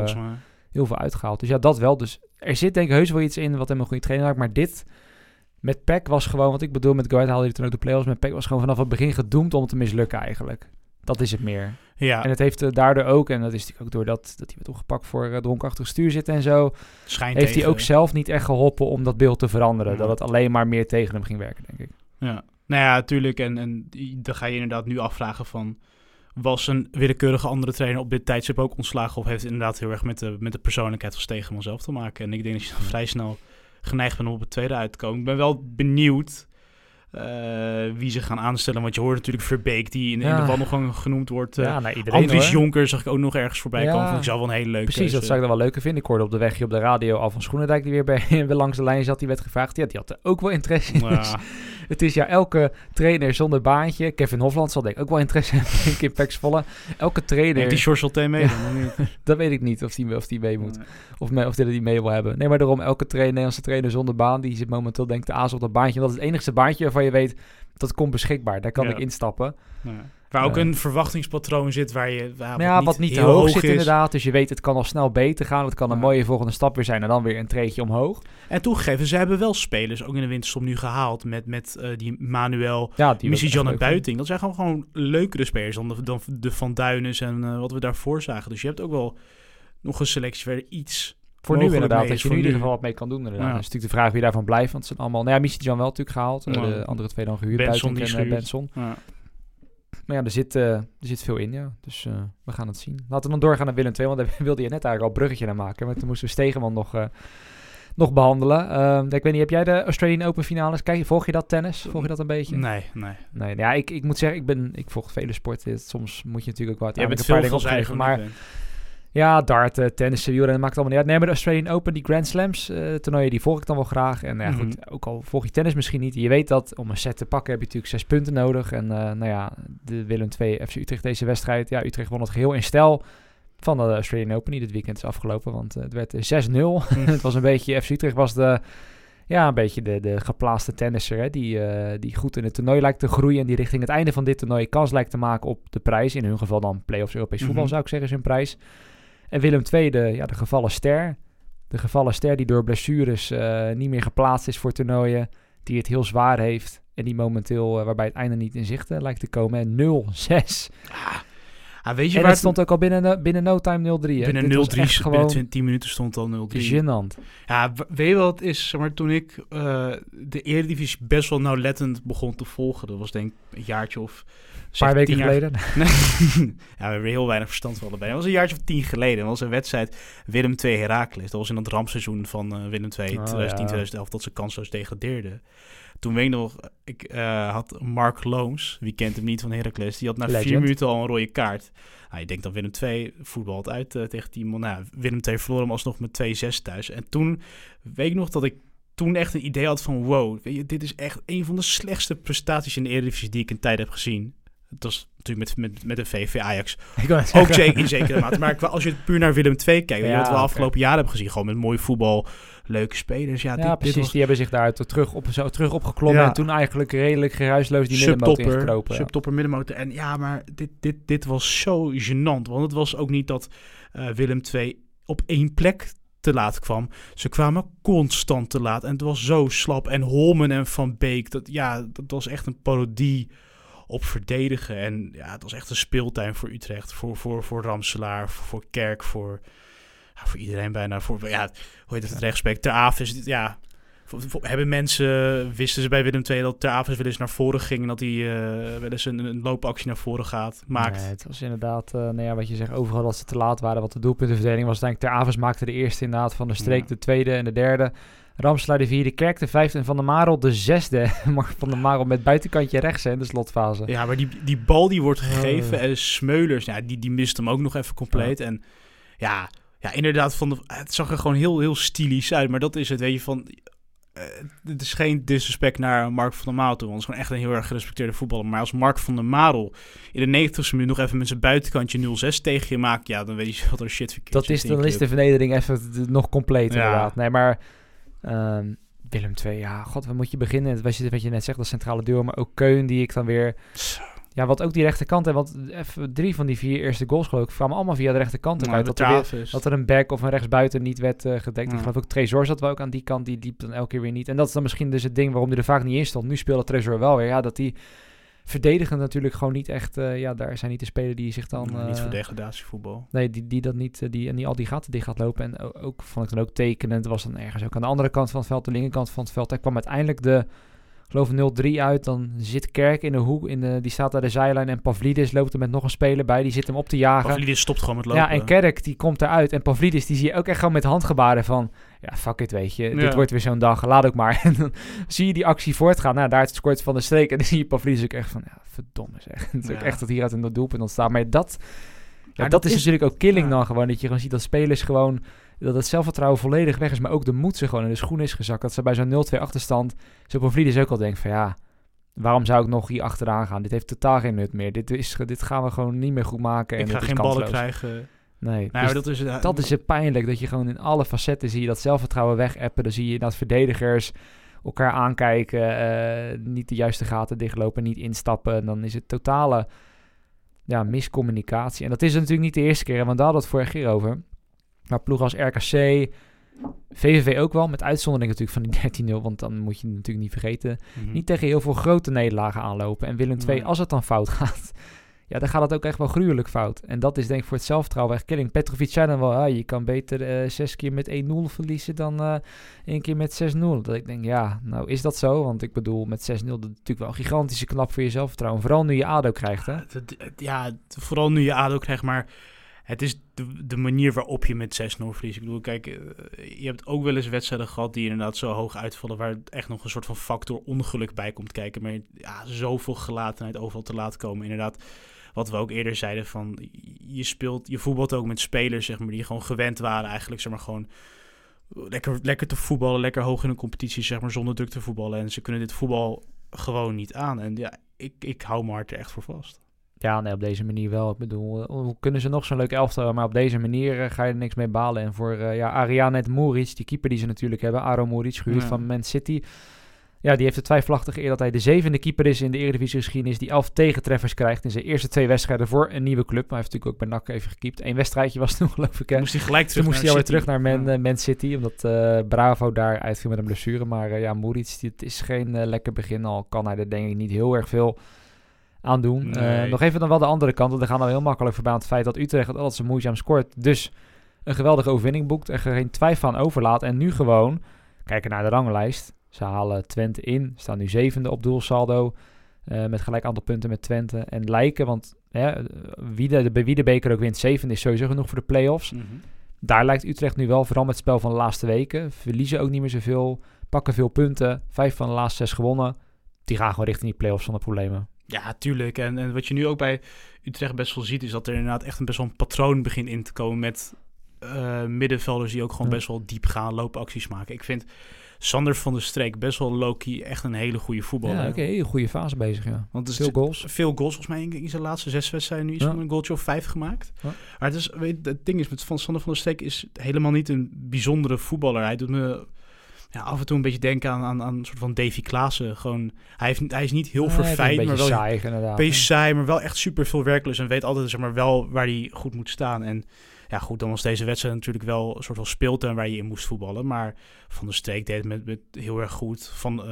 heel veel uitgehaald. Dus dat wel. Dus er zit denk ik heus wel iets in wat hem een goede trainer maakt. Maar dit met PEC was gewoon... wat ik bedoel, met Go Ahead haalde hij toen ook de play-offs. Met PEC was gewoon vanaf het begin gedoemd om te mislukken eigenlijk. Dat is het meer. Ja. En het heeft daardoor ook... en dat is natuurlijk ook doordat hij werd opgepakt voor dronkenachtig stuur zitten en zo... heeft hij ook zelf niet echt geholpen om dat beeld te veranderen. Ja. Dat het alleen maar meer tegen hem ging werken, denk ik. Ja, nou ja, natuurlijk. En dan ga je inderdaad nu afvragen van... was een willekeurige andere trainer op dit tijdstip ook ontslagen... of heeft het inderdaad heel erg met de persoonlijkheid van Stegeman zelf te maken. En ik denk dat je dan vrij snel geneigd bent om op het tweede uit te komen. Ik ben wel benieuwd wie ze gaan aanstellen. Want je hoort natuurlijk Verbeek, die in de wandelgang genoemd wordt. Andries Jonker zag ik ook nog ergens voorbij komen. Vond ik zelf wel een hele leuke Precies, keuze. Dat zou ik dan wel leuker vinden. Ik hoorde op de weg hier op de radio Al van Schoenendijk... die weer langs de lijn zat, die werd gevraagd. Ja, die had er ook wel interesse in. Dus het is elke trainer zonder baantje. Kevin Hofland zal denk ik ook wel interesse hebben in PEC Zwolle. Elke trainer... Heeft die Sjors mee? Dat weet ik niet of die mee moet. Nee. Of die mee wil hebben. Nee, maar daarom elke Nederlandse trainer zonder baan... die zit momenteel denk ik te aarzelen op dat baantje. Dat is het enigste baantje waarvan je weet... dat komt beschikbaar. Daar kan ik instappen. Ja. Waar ook een verwachtingspatroon zit waar je... wat niet te hoog zit inderdaad. Dus je weet, het kan al snel beter gaan. Het kan een mooie volgende stap weer zijn en dan weer een treedje omhoog. En toegegeven, ze hebben wel spelers ook in de winterstop nu gehaald met die Manuel, Missy-Jan en Buiting. Dat zijn gewoon leukere spelers dan de Van Duines en wat we daarvoor zagen. Dus je hebt ook wel nog een selectie waar iets... Voor nu inderdaad, dat je nu in ieder geval wat mee kan doen inderdaad. Ja. Dat is natuurlijk de vraag wie daarvan blijft, want het zijn allemaal... Missy-Jan wel natuurlijk gehaald. De andere twee dan gehuurd, Benson en Benson. Ja. Maar er zit veel in, ja. Dus we gaan het zien. Laten we dan doorgaan naar Willem II, want daar wilde je net eigenlijk al een bruggetje naar maken. Maar toen moesten we Stegeman nog behandelen. Ik weet niet, heb jij de Australian Open finales? Volg je dat tennis? Volg je dat een beetje? Nee. Ja, ik moet zeggen, ik volg vele sporten. Soms moet je natuurlijk ook wat uiteindelijk een paar dingen opgeven. Maar Ja, darten, tennissen, wielrennen, maakt allemaal niet uit. Nee, maar de Australian Open, die Grand Slams, toernooien, die volg ik dan wel graag. En goed, ook al volg je tennis misschien niet. Je weet dat om een set te pakken heb je natuurlijk 6 punten nodig. En de Willem II FC Utrecht deze wedstrijd. Ja, Utrecht won het geheel in stijl van de Australian Open, die dit weekend is afgelopen. Want het werd 6-0. Het was een beetje, FC Utrecht was een beetje de geplaatste tennisser, hè, die goed in het toernooi lijkt te groeien en die richting het einde van dit toernooi kans lijkt te maken op de prijs. In hun geval dan play-offs Europees voetbal, zou ik zeggen, is hun prijs. En Willem II, de gevallen ster. De gevallen ster die door blessures niet meer geplaatst is voor toernooien, die het heel zwaar heeft en die momenteel, waarbij het einde niet in zicht lijkt te komen. 0-6. Weet je en waar het stond ook al binnen no time 0-3. Binnen 0-3, binnen 10 minuten stond het al 0-3. Gênant. Ja, weet je wat het is? Zeg maar, toen ik de Eredivisie best wel nauwlettend begon te volgen, dat was denk ik een jaartje of... Een paar weken geleden. Nee. Ja, we hebben heel weinig verstand van allebei. Dat was een jaartje of 10 geleden. Dat was een wedstrijd Willem II Heracles. Dat was in dat rampseizoen van Willem II 2010-2011 dat ze kansloos degradeerden. Toen weet ik nog, ik had Mark Looms, wie kent hem niet van Heracles, die had na 4 minuten al een rode kaart. Je denkt dat Willem II voetbalt uit tegen die man. Willem II verloor hem alsnog met 2-6 thuis. En toen weet ik nog dat ik toen echt een idee had van wow, weet je, dit is echt een van de slechtste prestaties in de Eredivisie die ik in tijd heb gezien. Het was natuurlijk met de VV Ajax ook in zekere mate. Maar als je puur naar Willem II kijkt, wat we afgelopen jaren hebben gezien, gewoon met mooi voetbal, leuke spelers. Precies. Die hebben zich daar terug opgeklommen en toen eigenlijk redelijk geruisloos die middenmotor ingekropen. Subtopper, middenmotor. En maar dit was zo gênant. Want het was ook niet dat Willem II op 1 plek te laat kwam. Ze kwamen constant te laat en het was zo slap. En Holmen en Van Beek, dat was echt een parodie op verdedigen. En het was echt een speeltuin voor Utrecht. Voor Ramselaar, voor Kerk, voor iedereen bijna. Hoe heet het rechtsback? Ter Aves. Wisten ze bij Willem II dat Ter Aves wel eens naar voren ging en dat hij wel eens een loopactie naar voren maakt? Nee, het was inderdaad, wat je zegt, overal dat ze te laat waren. Wat de doelpuntenverdeling was, denk ik, Ter Aves maakte de eerste inderdaad van de streek, de tweede en de derde. Ramselaar de 4e, Kerk de 5e en Van der Marel de 6e. Maar Van der Marel met buitenkantje rechts in de slotfase. Ja, maar die bal die wordt gegeven en Smeulers, die mist hem ook nog even compleet. En inderdaad, het zag er gewoon heel, heel stilisch uit. Maar dat is het, weet je, van... Het is geen disrespect naar Mark van der Marel toe, want het is gewoon echt een heel erg gerespecteerde voetballer. Maar als Mark van der Marel in de 90ste minuut nog even met zijn buitenkantje 0-6 tegen je maakt, dan weet je wat er shit verkeerd is. Dan is de vernedering even nog compleet inderdaad. Nee, maar Willem II, wat moet je beginnen? Wat je net zegt, dat centrale duo, maar ook Keun die ik dan weer... Ja, wat ook die rechterkant, hè, want 3 van die 4 eerste goals geloof ik kwamen allemaal via de rechterkant uit. Dat er een back of een rechtsbuiten niet werd gedekt. Ik geloof ook Trésor zat wel ook aan die kant, die liep dan elke keer weer niet. En dat is dan misschien dus het ding waarom hij er vaak niet in stond. Nu speelde Trésor wel weer. Ja, dat die verdedigen natuurlijk gewoon niet echt... daar zijn niet de spelers die zich dan... niet voor degradatievoetbal. Nee, die dat niet... die al die gaten dicht gaat lopen. En ook vond ik dan ook tekenend. Was dan ergens ook aan de andere kant van het veld, de linkerkant van het veld. Hij kwam uiteindelijk geloof 0-3 uit, dan zit Kerk in de hoek, die staat aan de zijlijn en Pavlidis loopt er met nog een speler bij, die zit hem op te jagen. Pavlidis stopt gewoon met lopen. Ja, en Kerk die komt eruit en Pavlidis die zie je ook echt gewoon met handgebaren van, fuck it, weet je, dit wordt weer zo'n dag, laat ook maar. En dan zie je die actie voortgaan, daar scoort Van der Streek en dan zie je Pavlidis ook echt van, verdomme zeg. Het is ook echt dat hieruit een doelpunt ontstaat, maar dat is natuurlijk ook killing dan gewoon, dat je gewoon ziet dat spelers gewoon... dat het zelfvertrouwen volledig weg is, maar ook de moed ze gewoon in de schoen is gezakt. Dat ze bij zo'n 0-2 achterstand, zo Pavlidis ook al denkt van waarom zou ik nog hier achteraan gaan? Dit heeft totaal geen nut meer. Dit gaan we gewoon niet meer goed maken. Ik ga geen ballen krijgen. Nee, dus dat is het pijnlijk, dat je gewoon in alle facetten zie je dat zelfvertrouwen wegappen. Dan zie je dat verdedigers elkaar aankijken, niet de juiste gaten dichtlopen, niet instappen. En dan is het totale miscommunicatie. En dat is natuurlijk niet de eerste keer, want daar hadden we het vorige keer over. Maar ploegen als RKC, VVV ook wel, met uitzondering natuurlijk van die 13-0, want dan moet je natuurlijk niet vergeten, niet tegen heel veel grote nederlagen aanlopen. En Willem II, als het dan fout gaat, dan gaat het ook echt wel gruwelijk fout. En dat is denk ik voor het zelfvertrouwen echt killing. Petrovic zei dan wel, je kan beter 6 keer met 1-0 verliezen dan 1 keer met 6-0. Dat ik denk, nou is dat zo? Want ik bedoel, met 6-0 dat is natuurlijk wel een gigantische knap voor je zelfvertrouwen. Vooral nu je ADO krijgt, hè? Vooral nu je ADO krijgt, maar... Het is de manier waarop je met 6-0 verliest. Ik bedoel, kijk, je hebt ook wel eens wedstrijden gehad die inderdaad zo hoog uitvallen, waar echt nog een soort van factor ongeluk bij komt kijken. Maar zoveel gelatenheid overal te laat komen. Inderdaad, wat we ook eerder zeiden van je voetbalt ook met spelers, zeg maar, die gewoon gewend waren eigenlijk, zeg maar, gewoon lekker te voetballen, lekker hoog in een competitie, zeg maar, zonder druk te voetballen. En ze kunnen dit voetbal gewoon niet aan. En ja, ik hou mijn hart er echt voor vast. Ja, nee, op deze manier wel. Ik bedoel, hoe kunnen ze nog zo'n leuk elftal, maar op deze manier ga je er niks mee balen. En voor Arianet Muric, die keeper die ze natuurlijk hebben, Aro Muric, gehuurd van Man City. Ja, die heeft de twijfelachtige eer dat hij de 7e keeper is in de Eredivisie-geschiedenis die 11 tegentreffers krijgt in zijn eerste 2 wedstrijden voor een nieuwe club. Maar hij heeft natuurlijk ook bij NAC even gekiept. 1 wedstrijdje was toen, geloof ik. Moest hij gelijk terug toen moest hij alweer terug naar Man City, omdat Bravo daar uitviel met een blessure. Maar Muric, het is geen lekker begin, al kan hij er denk ik niet heel erg veel aan doen. Nee. Nog even dan wel de andere kant, want we gaan al heel makkelijk voorbij aan het feit dat Utrecht het altijd zo moeizaam scoort. Dus een geweldige overwinning boekt en er geen twijfel aan overlaat. En nu gewoon kijken naar de ranglijst. Ze halen Twente in, staan nu 7e op doelsaldo, met gelijk aantal punten met Twente. En lijken, want wie de beker ook wint, 7e is sowieso genoeg voor de play-offs. Mm-hmm. Daar lijkt Utrecht nu wel, vooral met het spel van de laatste weken. Verliezen ook niet meer zoveel, pakken veel punten, 5 van de laatste 6 gewonnen. Die gaan gewoon richting die play-offs zonder problemen. Ja, tuurlijk. En wat je nu ook bij Utrecht best wel ziet, is dat er inderdaad echt best wel een patroon begint in te komen met middenvelders die ook gewoon best wel diep gaan, loopacties maken. Ik vind Sander van der Streek bhet wel low-key echt een hele goede voetballer. Ja, oké, hele goede fase bezig, ja. Want veel goals. Veel goals, volgens mij in zijn laatste 6 wedstrijden nu iets van een goaltje of 5 gemaakt. Ja. Maar het ding is, met Sander van der Streek is helemaal niet een bijzondere voetballer. Hij doet me af en toe een beetje denken aan een soort van Davy Klaassen. Gewoon, hij is niet heel verfijnd, maar wel saai, inderdaad. Beetje saai, maar wel echt super veel werklust en weet altijd, zeg maar, wel waar hij goed moet staan. En ja, goed, dan was deze wedstrijd natuurlijk wel een soort van speeltuin waar je in moest voetballen. Maar Van der Streek deed het met heel erg goed. Van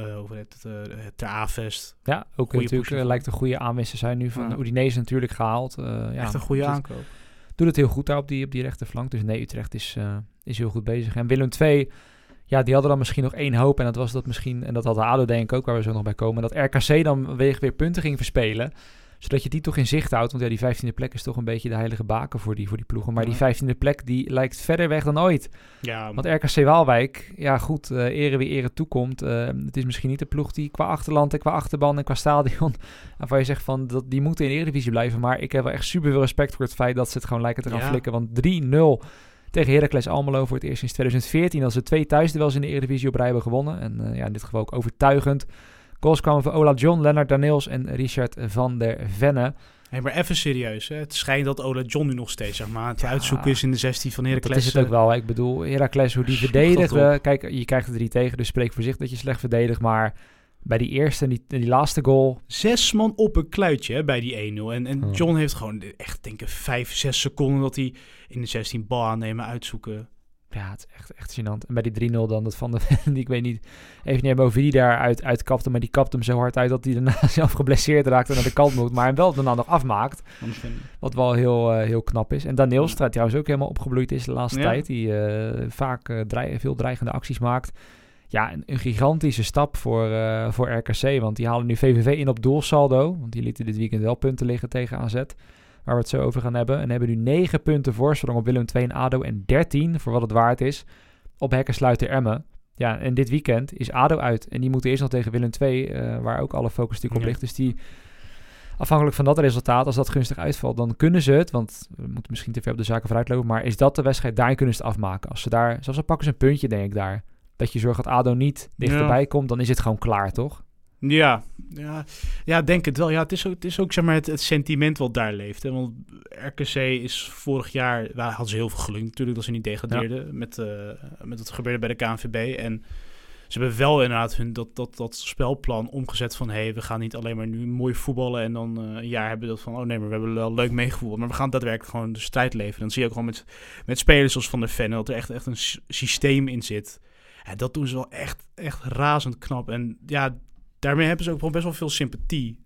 Ter Avest. Ja, ook natuurlijk lijkt een goede aanwinst te zijn nu van Udinese natuurlijk gehaald. Echt een goede aankoop. Doet het heel goed daar op die rechterflank. Dus nee, Utrecht is heel goed bezig. En Willem II, ja, die hadden dan misschien nog 1 hoop. En dat was dat misschien, en dat had de ADO denk ik ook, waar we zo nog bij komen, dat RKC dan weer punten ging verspelen, zodat je die toch in zicht houdt. Want ja, die 15e plek is toch een beetje de heilige baken voor die ploegen. Maar die 15e plek, die lijkt verder weg dan ooit. Ja, want RKC Waalwijk, ja goed, ere wie ere toekomt. Het is misschien niet de ploeg die qua achterland en qua achterban en qua stadion, waarvan je zegt van, die moeten in de Eredivisie blijven. Maar ik heb wel echt super veel respect voor het feit dat ze het gewoon lijken te gaan flikken. Want 3-0 tegen Heracles Almelo voor het eerst sinds 2014. Als ze 2 thuisduels in de Eredivisie op rij hebben gewonnen. En in dit geval ook overtuigend. Goals kwamen van Ola John, Lennart Daniels en Richard van der Venne. Hey, maar even serieus, hè? Het schijnt dat Ola John nu nog steeds, zeg maar, het uitzoeken is in de 16 van Heracles. Dat is het ook wel. Ik bedoel, Heracles, hoe die verdedigt. Kijk, je krijgt er 3 tegen, dus spreek voor zich dat je slecht verdedigt. Maar bij die eerste en die laatste goal, 6 man op een kluitje, hè, bij die 1-0. En John heeft gewoon echt, denk ik, 5-6 seconden dat hij in de 16 bal aannemen, uitzoeken. Ja, het is echt gênant. En bij die 3-0 dan, dat van de die ik weet niet, even niet hebben over wie die daar uitkapte, maar die kapte hem zo hard uit dat hij daarna zelf geblesseerd raakt en naar de kant moet, maar hem wel daarna nog afmaakt. Wat wel heel knap is. En Daniels, die trouwens ook helemaal opgebloeid is de laatste tijd, die vaak veel dreigende acties maakt. Ja, een gigantische stap voor RKC, want die halen nu VVV in op doelsaldo, want die lieten dit weekend wel punten liggen tegen AZ, waar we het zo over gaan hebben. En hebben nu 9 punten voorsprong op Willem II en ADO en 13, voor wat het waard is, op Hekkensluiter Emmen. Ja, en dit weekend is ADO uit en die moeten eerst nog tegen Willem II, waar ook alle focus natuurlijk op ligt. Dus die, afhankelijk van dat resultaat, als dat gunstig uitvalt, dan kunnen ze het, want we moeten misschien te ver op de zaken vooruitlopen, maar is dat de wedstrijd, daarin kunnen ze het afmaken. Als ze daar, zelfs al pakken ze een puntje, denk ik daar, dat je zorgt dat ADO niet dichterbij komt, dan is het gewoon klaar, toch? Ja, denk het wel. Ja, het is ook zeg maar, het sentiment wat daar leeft. Hè? Want RKC is vorig jaar, hadden ze heel veel geluk natuurlijk dat ze niet degradeerden met wat gebeurde bij de KNVB. En ze hebben wel inderdaad dat spelplan omgezet van, we gaan niet alleen maar nu mooi voetballen en dan een jaar hebben we dat van, maar we hebben wel leuk meegevoerd. Maar we gaan daadwerkelijk gewoon de strijd leveren. Dan zie je ook gewoon met spelers zoals Van der Venne dat er echt een systeem in zit. Ja, dat doen ze wel echt razend knap. En ja, daarmee hebben ze ook gewoon best wel veel sympathie.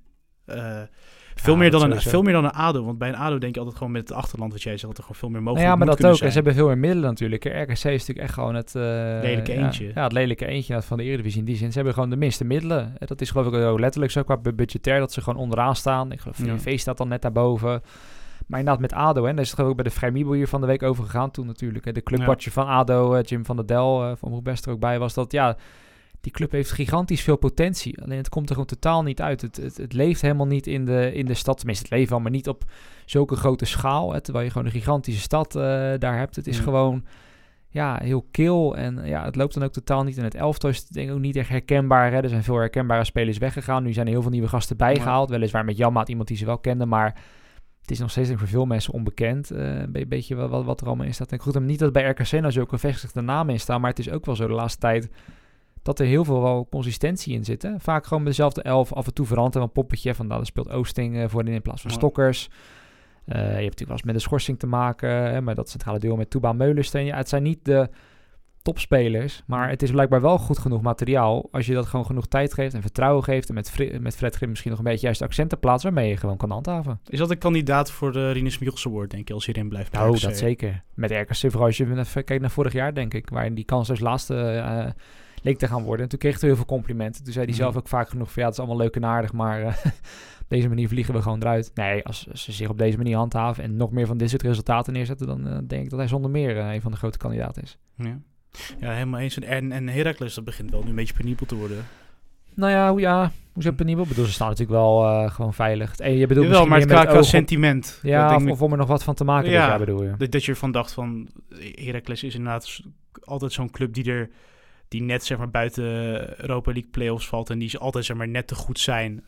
Veel meer dan een ADO. Want bij een ADO denk je altijd gewoon met het achterland, wat jij zegt, dat er gewoon veel meer mogelijk maar dat ook. Zijn. En ze hebben veel meer middelen natuurlijk. RKC is natuurlijk echt gewoon het lelijke eentje. Ja, het lelijke eentje van de Eredivisie in die zin. Ze hebben gewoon de minste middelen. Dat is geloof ik ook letterlijk zo qua budgetair, dat ze gewoon onderaan staan. Ik geloof VVV staat dan net daarboven. Maar inderdaad met ADO, en daar is het ook bij de Vrijmibo hier van de week over gegaan toen natuurlijk. De clubwatcher van ADO, Jim van der Del, van Omroep Best er ook bij was, dat die club heeft gigantisch veel potentie. Alleen het komt er gewoon totaal niet uit. Het leeft helemaal niet in de stad. Tenminste, het leeft wel, maar niet op zulke grote schaal. Terwijl je gewoon een gigantische stad daar hebt. Het is gewoon heel kil. En het loopt dan ook totaal niet. En het elftal is denk ik ook niet echt herkenbaar. Hè? Er zijn veel herkenbare spelers weggegaan. Nu zijn er heel veel nieuwe gasten bijgehaald. Weliswaar met Janmaat, iemand die ze wel kende, maar het is nog steeds voor veel mensen onbekend. Een beetje wat er allemaal in staat. En goed, niet dat bij RKC nou zulke gevestigde namen in staan, maar het is ook wel zo de laatste tijd dat er heel veel wel consistentie in zit. Hè? Vaak gewoon met dezelfde 11, af en toe veranderen een poppetje. Van daar speelt Oosting voorin in plaats van Stokkers. Je hebt natuurlijk wel eens met een schorsing te maken, hè, maar dat centrale duo met Touba Meulensteen. Ja, het zijn niet de topspelers, maar het is blijkbaar wel goed genoeg materiaal als je dat gewoon genoeg tijd geeft en vertrouwen geeft en met Fred Grim misschien nog een beetje juist de accenten plaatst waarmee je gewoon kan handhaven. Is dat een kandidaat voor de Rinus Michels Award, denk je, als hij erin blijft? Nou, dat zeker. Met RKC, vooral als je even kijkt naar vorig jaar, denk ik, waarin die kansloos laatste leek te gaan worden. En toen kreeg hij heel veel complimenten. Toen zei hij zelf ook vaak genoeg van, het is allemaal leuk en aardig, maar op deze manier vliegen we gewoon eruit. Nee, als ze zich op deze manier handhaven en nog meer van dit soort resultaten neerzetten, dan denk ik dat hij zonder meer een van de grote kandidaten is. Ja, helemaal eens. En Heracles, dat begint wel nu een beetje penibel te worden. Nou ja, hoezo penibel? Ik bedoel, ze staan natuurlijk wel gewoon veilig. En je bedoelt wel, maar het qua sentiment. Ja, of om er nog wat van te maken. Ja, bedoel je. Dat je ervan dacht van, Heracles is inderdaad altijd zo'n club die net zeg maar buiten Europa League playoffs valt en die altijd zeg maar net te goed zijn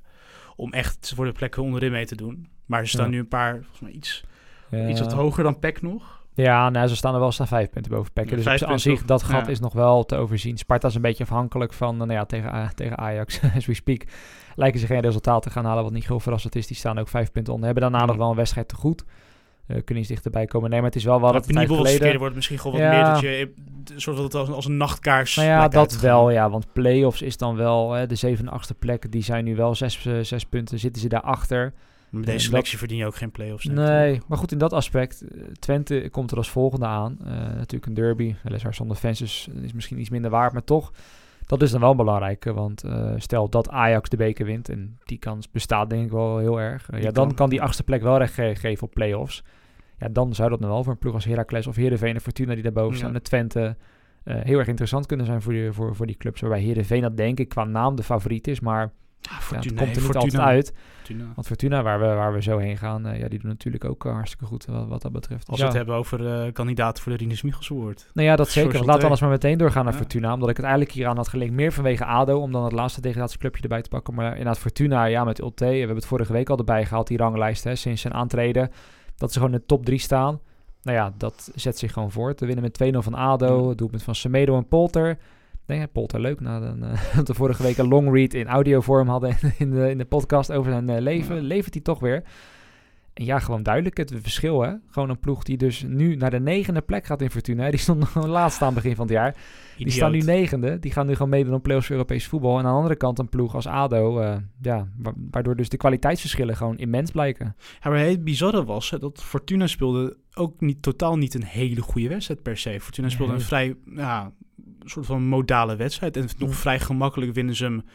om echt voor de plekken onderin mee te doen. Maar ze staan nu een paar, volgens mij iets wat hoger dan PEC nog. Ja, ze staan er wel 5 punten boven PEC. Dus aan zich, dat gat is nog wel te overzien. Sparta is een beetje afhankelijk van, tegen Ajax, as we speak, lijken ze geen resultaat te gaan halen, wat niet heel verrassend is. Die staan ook 5 punten onder. Hebben daarna nog wel een wedstrijd te goed. Kunnen iets dichterbij komen. Nee, maar het is wel wat het tijd geleden wordt misschien gewoon wat meer dat je soort van het als een nachtkaars. Nou ja, dat wel, ja. Want play-offs is dan wel de 7e en 8e plek. Die zijn nu wel 6 punten. Zitten ze daarachter. Met deze selectie verdien je ook geen play-offs. Nee, maar goed, in dat aspect. Twente komt er als volgende aan. Natuurlijk een derby. Weliswaar zonder fans, dus is misschien iets minder waard. Maar toch, dat is dan wel belangrijk. Want stel dat Ajax de beker wint. En die kans bestaat denk ik wel heel erg. Dan kan die 8e plek wel recht geven op play-offs. Ja, dan zou dat nog wel voor een ploeg als Heracles of Heerenveen en Fortuna die daarboven staan. De Twente heel erg interessant kunnen zijn voor die clubs. Waarbij Heerenveen dat denk ik qua naam de favoriet is. Maar het komt er niet altijd uit. Want Fortuna, waar we zo heen gaan, die doen natuurlijk ook hartstikke goed wat dat betreft. Als we het hebben over kandidaten voor de Rinus Michels Award. Nou ja, dat zeker. Want laten we anders maar meteen doorgaan naar Fortuna. Omdat ik het eigenlijk hieraan had gelinkt. Meer vanwege ADO, om dan het laatste degradatieclubje erbij te pakken. Maar inderdaad Fortuna, met Ulte. We hebben het vorige week al erbij gehaald, die ranglijst, sinds zijn aantreden. Dat ze gewoon in de top 3 staan. Nou ja, dat zet zich gewoon voort. We winnen met 2-0 van ADO. Het doelpunt van Semedo en Polter. Polter leuk. Dat we vorige week een long read in audiovorm hadden in de podcast over zijn leven. Levert hij toch weer. En ja, gewoon duidelijk het verschil. Hè? Gewoon een ploeg die dus nu naar de 9e plek gaat in Fortuna. Die stond nog laatst aan begin van het jaar. Die staan nu 9e. Die gaan nu gewoon meedoen om play-offs voor Europees voetbal. En aan de andere kant een ploeg als ADO. Waardoor dus de kwaliteitsverschillen gewoon immens blijken. Ja, maar het bizarre was dat Fortuna speelde ook totaal niet een hele goede wedstrijd per se. Fortuna speelde een vrij soort van modale wedstrijd. En nog vrij gemakkelijk winnen ze hem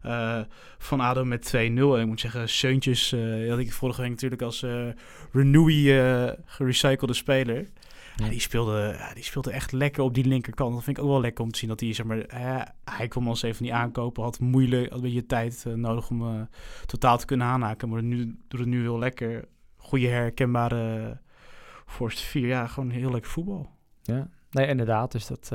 van ADO met 2-0. En ik moet zeggen, Seuntjes had ik vorige week natuurlijk als Renoui gerecyclede speler. Ja, die speelde echt lekker op die linkerkant. Dat vind ik ook wel lekker om te zien dat hij, zeg maar, hij kwam als een van die aankopen, had een beetje tijd nodig om totaal te kunnen aanhaken. Maar doet het nu heel lekker. Goede herkenbare Forst 4. Ja, gewoon heel lekker voetbal. Ja. Nee, inderdaad. Dus dat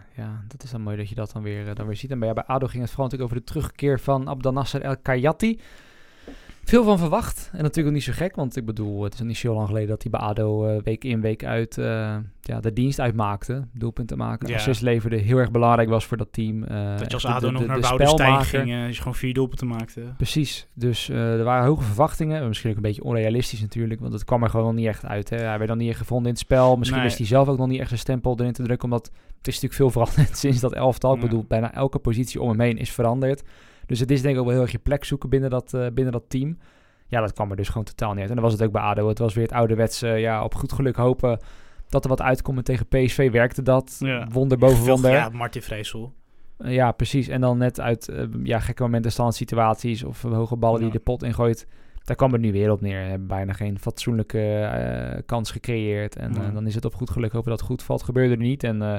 is dan mooi dat je dat dan weer ziet. En bij ADO ging het vooral natuurlijk over de terugkeer van Abdelnasser El Kayati. Veel van verwacht. En natuurlijk ook niet zo gek. Want ik bedoel, het is niet zo lang geleden dat hij bij ADO week in, week uit de dienst uitmaakte. Doelpunten maken. Assist leverde. Heel erg belangrijk was voor dat team. Dat je als ADO nog naar Woudenstein ging. Als je gewoon 4 doelpunten maakte. Precies. Dus er waren hoge verwachtingen. Misschien ook een beetje onrealistisch natuurlijk. Want het kwam er gewoon nog niet echt uit. Hè. Hij werd dan niet echt gevonden in het spel. Misschien wist hij zelf ook nog niet echt zijn stempel erin te drukken. Omdat het is natuurlijk veel veranderd sinds dat elftal. Ik bedoel, bijna elke positie om hem heen is veranderd. Dus het is denk ik ook wel heel erg je plek zoeken binnen dat team. Ja, dat kwam er dus gewoon totaal niet uit. En dan was het ook bij ADO. Het was weer het ouderwetse, op goed geluk hopen dat er wat uitkomt. Tegen PSV werkte dat. Ja. Wonder boven wonder. Ja, Martin Vreesel. Ja, precies. En dan net uit gekke momenten, standsituaties of hoge ballen die de pot ingooit. Daar kwam het nu weer op neer. Hebben bijna geen fatsoenlijke kans gecreëerd. En dan is het op goed geluk hopen dat het goed valt. Gebeurde er niet. En maar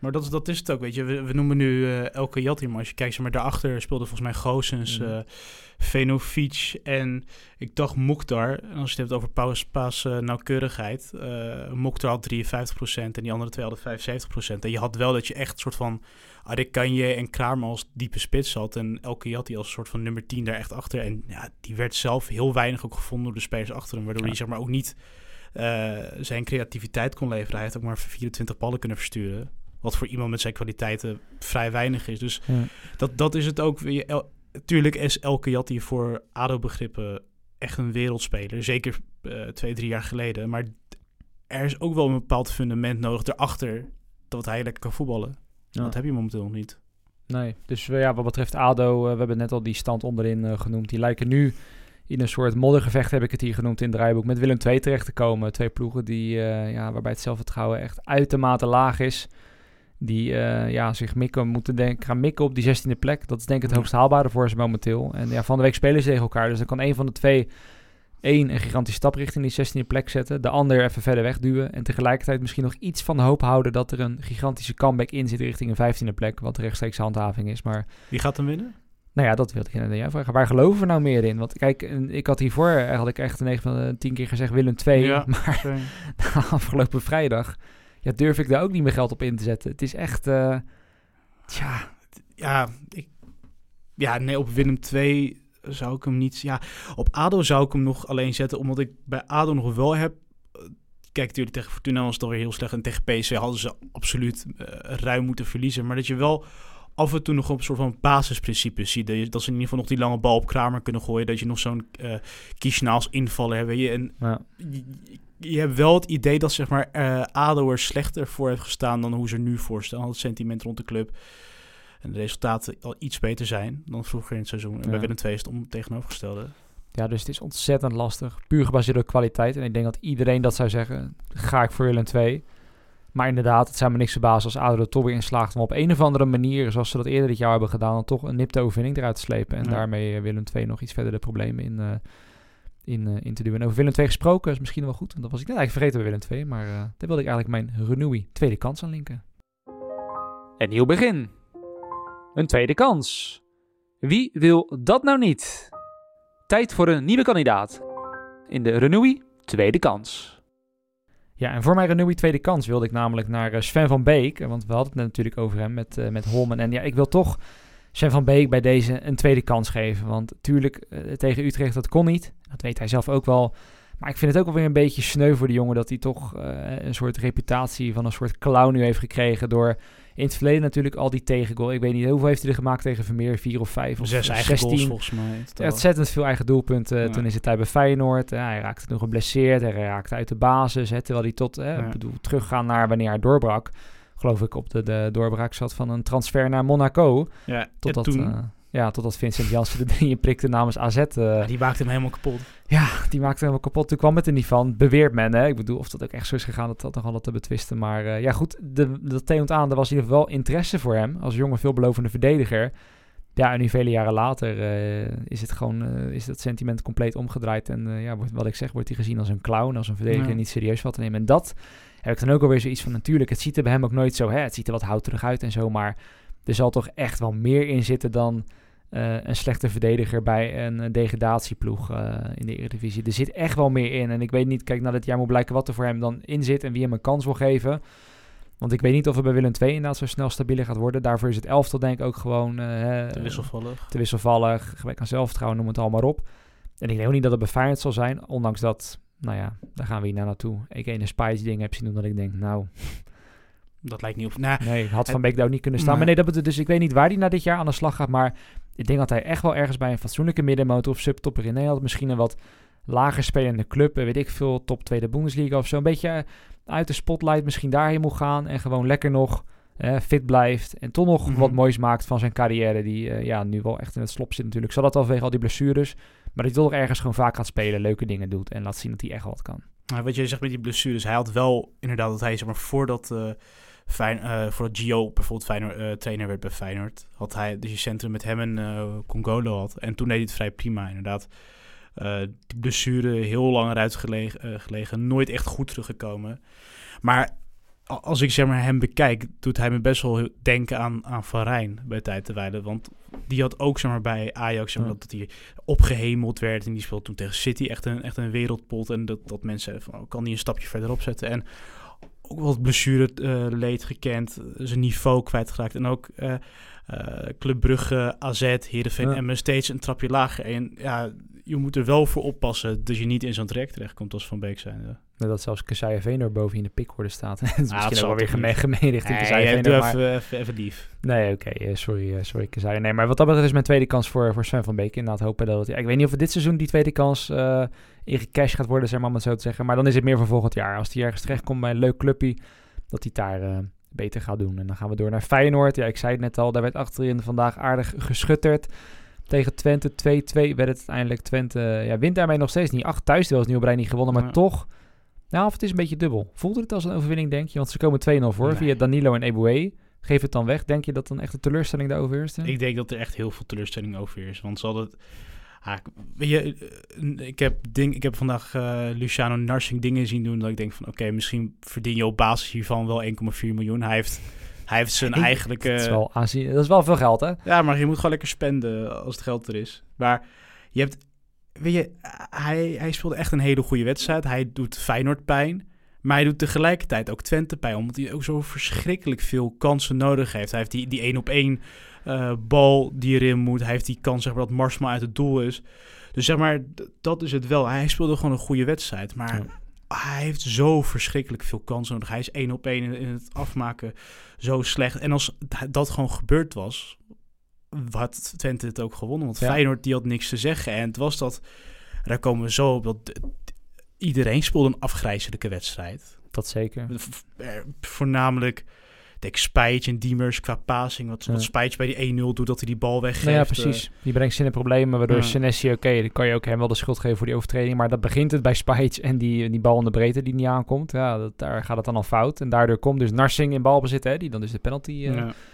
Maar dat is het ook, weet je. We noemen nu El Kayati, maar als je kijkt, zeg maar, daarachter speelde volgens mij Goossens, Venovic en ik dacht Mukhtar. En als je het hebt over paas nauwkeurigheid, Mukhtar had 53% en die andere twee hadden 75%. En je had wel dat je echt een soort van Adekanje en Kramer als diepe spits had en El Kayati als een soort van nummer 10 daar echt achter. En ja, die werd zelf heel weinig ook gevonden door de spelers achter hem, waardoor hij zeg maar ook niet zijn creativiteit kon leveren. Hij heeft ook maar 24 ballen kunnen versturen. Wat voor iemand met zijn kwaliteiten vrij weinig is. Dus dat is het ook. Tuurlijk is El Kayati voor ADO-begrippen echt een wereldspeler. Zeker 2-3 jaar geleden. Maar er is ook wel een bepaald fundament nodig erachter dat hij lekker kan voetballen. Ja. Dat heb je momenteel nog niet. Nee, dus wat betreft ADO, we hebben net al die stand onderin genoemd. Die lijken nu in een soort moddergevecht, heb ik het hier genoemd in het draaiboek, met Willem II terecht te komen. 2 ploegen die, waarbij het zelfvertrouwen echt uitermate laag is. Die zich moeten gaan mikken op die 16e plek. Dat is denk ik het hoogst haalbare voor ze momenteel. En van de week spelen ze tegen elkaar. Dus dan kan een van de twee een gigantische stap richting die 16e plek zetten. De ander even verder wegduwen. En tegelijkertijd misschien nog iets van de hoop houden dat er een gigantische comeback in zit richting een 15e plek. Wat de rechtstreekse handhaving is. Maar wie gaat hem winnen? Nou ja, dat wilde ik aan jou vragen. Waar geloven we nou meer in? Want kijk, ik had hiervoor had ik echt 9 van de 10 keer gezegd Willem II. Ja, maar afgelopen vrijdag durf ik daar ook niet meer geld op in te zetten. Het is echt... op Willem II zou ik hem niet... Ja, op ADO zou ik hem nog alleen zetten, omdat ik bij ADO nog wel heb... Kijk, natuurlijk tegen Fortuna was het alweer heel slecht. En tegen PSV hadden ze absoluut ruim moeten verliezen. Maar dat je wel af en toe nog op een soort van basisprincipes ziet. Dat ze in ieder geval nog die lange bal op Kramer kunnen gooien. Dat je nog zo'n Kiesnaals invallen hebt. En je hebt wel het idee dat zeg maar ADO er slechter voor heeft gestaan dan hoe ze er nu voor staan. Het sentiment rond de club en de resultaten al iets beter zijn dan vroeger in het seizoen. En bij Willem II is het om tegenovergestelde. Ja, dus het is ontzettend lastig. Puur gebaseerd op kwaliteit. En ik denk dat iedereen dat zou zeggen. Ga ik voor Willem II. Maar inderdaad, het zou me niks verbazen als ADO er toch weer in slaagt om op een of andere manier, zoals ze dat eerder dit jaar hebben gedaan, dan toch een nipte overwinning eruit te slepen. En daarmee Willem II nog iets verder de problemen in te duwen. En over Willem II gesproken is misschien wel goed. Want dat was ik net eigenlijk vergeten bij Willem II. Maar daar wilde ik eigenlijk mijn Renoui tweede kans aan linken. Een nieuw begin. Een tweede kans. Wie wil dat nou niet? Tijd voor een nieuwe kandidaat. In de Renoui tweede kans. Ja, en voor mijn Renoui tweede kans wilde ik namelijk naar Sven van Beek. Want we hadden het net natuurlijk over hem met Holmen. En ja, ik wil toch Sven van Beek bij deze een tweede kans geven. Want natuurlijk, tegen Utrecht, dat kon niet. Dat weet hij zelf ook wel. Maar ik vind het ook wel weer een beetje sneu voor de jongen dat hij toch een soort reputatie van een soort clown nu heeft gekregen door in het verleden natuurlijk al die tegengoal. Ik weet niet, hoeveel heeft hij er gemaakt tegen Vermeer? 4 of 5 of 6 eigen goals volgens mij. Ontzettend veel eigen doelpunten. Toen is het tijd bij Feyenoord. Hij raakte nog geblesseerd. Hij raakte uit de basis. Terwijl hij tot teruggaan naar wanneer hij doorbrak. Geloof ik op de doorbraak zat van een transfer naar Monaco. Ja, totdat Vincent Janssen de 3 prikte namens AZ. Die maakte hem helemaal kapot. Ja, die maakte hem helemaal kapot. Toen kwam het er niet van. Beweert men, hè. Ik bedoel, of dat ook echt zo is gegaan, dat nog altijd te betwisten. Maar goed, dat toont aan, er was in ieder geval interesse voor hem. Als jonge, veelbelovende verdediger. Ja, en nu vele jaren later is dat sentiment compleet omgedraaid. En wat ik zeg, wordt hij gezien als een clown, als een verdediger niet serieus valt te nemen. En dat heb ik dan ook alweer zoiets van, natuurlijk, het ziet er bij hem ook nooit zo, het ziet er wat houterig uit en zo, maar er zal toch echt wel meer in zitten dan een slechte verdediger bij een degradatieploeg in de Eredivisie. Er zit echt wel meer in. En ik weet niet, kijk, na dit jaar moet blijken wat er voor hem dan in zit en wie hem een kans wil geven. Want ik weet niet of het bij Willem II inderdaad zo snel stabieler gaat worden. Daarvoor is het elftal denk ik ook gewoon te wisselvallig. Te wisselvallig, gebrek aan zelfvertrouwen, noem het allemaal op. En ik denk ook niet dat het bij Feyenoord zal zijn, ondanks dat, daar gaan we hier naartoe. Ik een Spice ding heb zien doen dat ik denk, dat lijkt niet op. Nee, had Van Beek daar ook niet kunnen staan. Maar dus ik weet niet waar hij na dit jaar aan de slag gaat. Maar ik denk dat hij echt wel ergens bij een fatsoenlijke middenmotor of subtopper in Nederland, misschien een wat lager spelende club, weet ik veel, top 2 Bundesliga of zo. Een beetje uit de spotlight misschien daarheen moet gaan en gewoon lekker nog fit blijft. En toch nog wat moois maakt van zijn carrière. Die nu wel echt in het slop zit natuurlijk. Zal dat al vanwege al die blessures. Maar dat hij toch ergens gewoon vaak gaat spelen, leuke dingen doet en laat zien dat hij echt wat kan. Wat jij zegt met die blessures, hij had wel inderdaad dat hij, zeg maar, voordat Gio bijvoorbeeld trainer werd bij Feyenoord, had hij dus je centrum met hem en Congolo had. En toen deed hij het vrij prima, inderdaad. Die blessure heel lang eruit gelegen, nooit echt goed teruggekomen. Maar als ik zeg maar hem bekijk, doet hij me best wel denken aan Van Rijn bij Tijd te Wijlen. Want die had ook zeg maar, bij Ajax zeg maar, dat hij opgehemeld werd. En die speelde toen tegen City echt een wereldpot. En dat mensen zeiden van, kan die een stapje verderop zetten. En ook wel het blessureleed gekend. Zijn niveau kwijtgeraakt. En ook Club Brugge, AZ, Heerenveen en steeds een trapje lager. En ja, je moet er wel voor oppassen dat je niet in zo'n traject terechtkomt als Van Beek zijn. Dat zelfs Kasaja Veenor boven in de pickorde staat. Dat is misschien ook wel weer gemeen richting Kasaja Veenor. Doe even lief. Nee, oké. Sorry Kasaja. Nee, maar wat dat betreft is mijn tweede kans voor Sven van Beek. Inderdaad hopen dat ik weet niet of het dit seizoen die tweede kans ingecashed gaat worden, zeg maar om het zo te zeggen. Maar dan is het meer voor volgend jaar. Als hij ergens terechtkomt bij een leuk clubje, dat hij daar beter gaat doen. En dan gaan we door naar Feyenoord. Ja, ik zei het net al, daar werd achterin vandaag aardig geschutterd. Tegen Twente 2-2 werd het uiteindelijk. Twente wint daarmee nog steeds niet. 8 thuisduels nu op rij niet gewonnen, maar toch. Nou, of het is een beetje dubbel. Voelde het als een overwinning, denk je? Want ze komen 2-0 voor via Danilo en Eboué. Geef het dan weg. Denk je dat dan echt een teleurstelling daarover is? Ik denk dat er echt heel veel teleurstelling over is. Want ze hadden... ik heb vandaag Luciano Narsing dingen zien doen dat ik denk van oké, misschien verdien je op basis hiervan wel 1,4 miljoen. Hij heeft zijn eigenlijke... Dat is wel veel geld, hè? Ja, maar je moet gewoon lekker spenden als het geld er is. Maar je hebt... Weet je, hij speelde echt een hele goede wedstrijd. Hij doet Feyenoord pijn. Maar hij doet tegelijkertijd ook Twente pijn. Omdat hij ook zo verschrikkelijk veel kansen nodig heeft. Hij heeft die 1-op-1 bal die erin moet. Hij heeft die kans zeg maar, dat Marsma uit het doel is. Dus zeg maar, dat is het wel. Hij speelde gewoon een goede wedstrijd. Maar hij heeft zo verschrikkelijk veel kansen nodig. Hij is 1-op-1 in het afmaken zo slecht. En als dat gewoon gebeurd was, had Twente het ook gewonnen. Want Feyenoord die had niks te zeggen. En het was dat... Daar komen we zo op. Dat iedereen speelde een afgrijzelijke wedstrijd. Dat zeker. Voornamelijk... denk Spijtje en Diemers qua passing. Wat Spijtje bij die 1-0 doet, dat hij die bal weggeeft. Nou ja, precies. Die brengt zin in problemen, waardoor Senesi, dan kan je ook hem wel de schuld geven voor die overtreding. Maar dat begint het bij Spijtje en die bal in de breedte die niet aankomt. Ja, daar gaat het dan al fout. En daardoor komt dus Narsing in balbezit, hè, die dan dus de penalty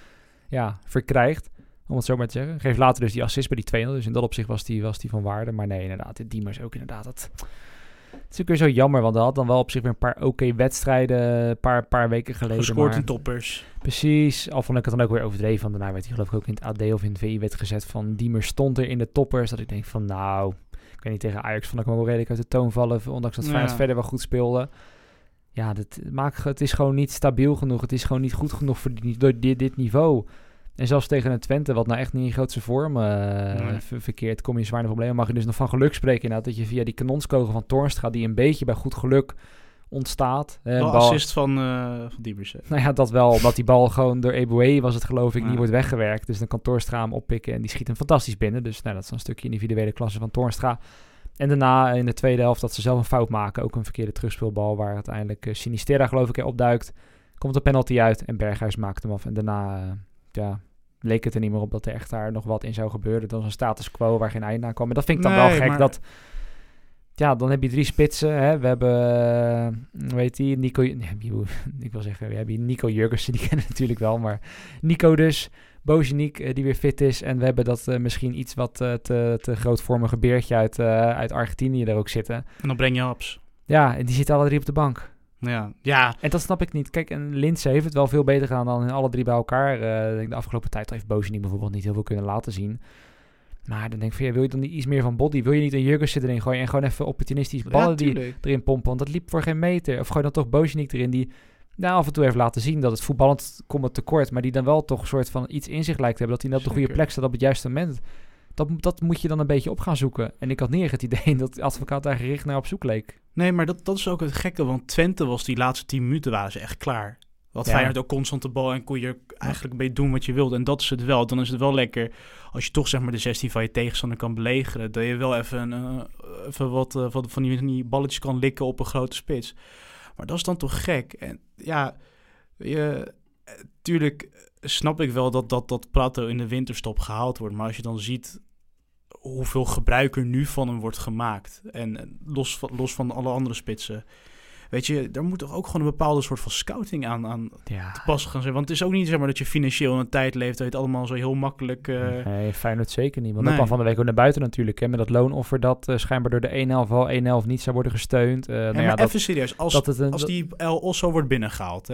verkrijgt. Om het zo maar te zeggen. Geeft later dus die assist bij die 2-0. Dus in dat opzicht was die van waarde. Maar nee, inderdaad, de Diemers ook inderdaad. Het is ook weer zo jammer, want hij had dan wel op zich weer een paar oké wedstrijden een paar weken geleden. Gescoord in toppers. Precies, al vond ik het dan ook weer overdreven. Want daarna werd hij geloof ik ook in het AD of in het VI werd gezet van Diemers stond er in de toppers. Dat ik denk van nou, ik weet niet, tegen Ajax vond ik hem wel redelijk uit de toon vallen. Ondanks dat Feyenoord verder wel goed speelde. Ja, het is gewoon niet stabiel genoeg. Het is gewoon niet goed genoeg voor dit niveau. En zelfs tegen een Twente, wat nou echt niet in grootste vorm verkeerd, kom je in zware problemen. Mag je dus nog van geluk spreken inderdaad, dat je via die kanonskogel van Toornstra, die een beetje bij goed geluk ontstaat. Wel assist van Diemers. Nou ja, dat wel, omdat die bal gewoon door Eboué was het geloof ik niet wordt weggewerkt. Dus dan kan Toornstra hem oppikken en die schiet hem fantastisch binnen. Dus nou, dat is een stukje individuele klasse van Toornstra. En daarna in de tweede helft dat ze zelf een fout maken, ook een verkeerde terugspeelbal waar uiteindelijk Sinisterra geloof ik opduikt. Komt een penalty uit en Berghuis maakt hem af. En daarna... leek het er niet meer op dat er echt daar nog wat in zou gebeuren. Dat was een status quo waar geen einde aan kwam. En dat vind ik dan wel gek. Maar... dat, dan heb je 3 spitsen. Hè. We hebben, Nico... ik wil zeggen, we hebben Nico Jurgensen, die kennen natuurlijk wel. Maar Nico dus, Bozeniek, die weer fit is. En we hebben dat misschien iets wat te grootvormige beertje uit Argentinië er ook zitten. En dan breng je Haps. Ja, en die zitten alle 3 op de bank. Ja. En dat snap ik niet. Kijk, en Linse heeft het wel veel beter gedaan dan in alle 3 bij elkaar. De afgelopen tijd heeft Bozeniek bijvoorbeeld niet heel veel kunnen laten zien. Maar dan denk ik van, wil je dan niet iets meer van body? Wil je niet een Jurgensen erin gooien en gewoon even opportunistisch ballen die erin pompen? Want dat liep voor geen meter. Of gooi dan toch Bozeniek erin die af en toe heeft laten zien dat het voetballend komt het tekort. Maar die dan wel toch een soort van iets in zich lijkt te hebben. Dat hij op de goede plek staat op het juiste moment. Dat moet je dan een beetje op gaan zoeken. En ik had niet echt het idee dat de advocaat daar gericht naar op zoek leek. Nee, maar dat is ook het gekke. Want Twente was die laatste 10 minuten waren ze echt klaar. Wat Feyenoord ook constant de bal en kon je eigenlijk een beetje doen wat je wilde. En dat is het wel. Dan is het wel lekker als je toch zeg maar de 16 van je tegenstander kan belegeren. Dat je wel even wat van die balletjes kan likken op een grote spits. Maar dat is dan toch gek. En ja, tuurlijk snap ik wel dat Prato in de winterstop gehaald wordt. Maar als je dan ziet hoeveel gebruik er nu van hem wordt gemaakt. En los van alle andere spitsen. Weet je, daar moet toch ook gewoon een bepaalde soort van scouting aan te pas gaan zijn. Want het is ook niet zeg maar dat je financieel in een tijd leeft dat je het allemaal zo heel makkelijk... Nee, Feyenoord zeker niet. Want dat kwam van de week ook naar buiten natuurlijk. Hè, met dat loonoffer dat schijnbaar door de 1/11 niet zou worden gesteund. Maar even serieus, als die El Osso wordt binnengehaald, hè?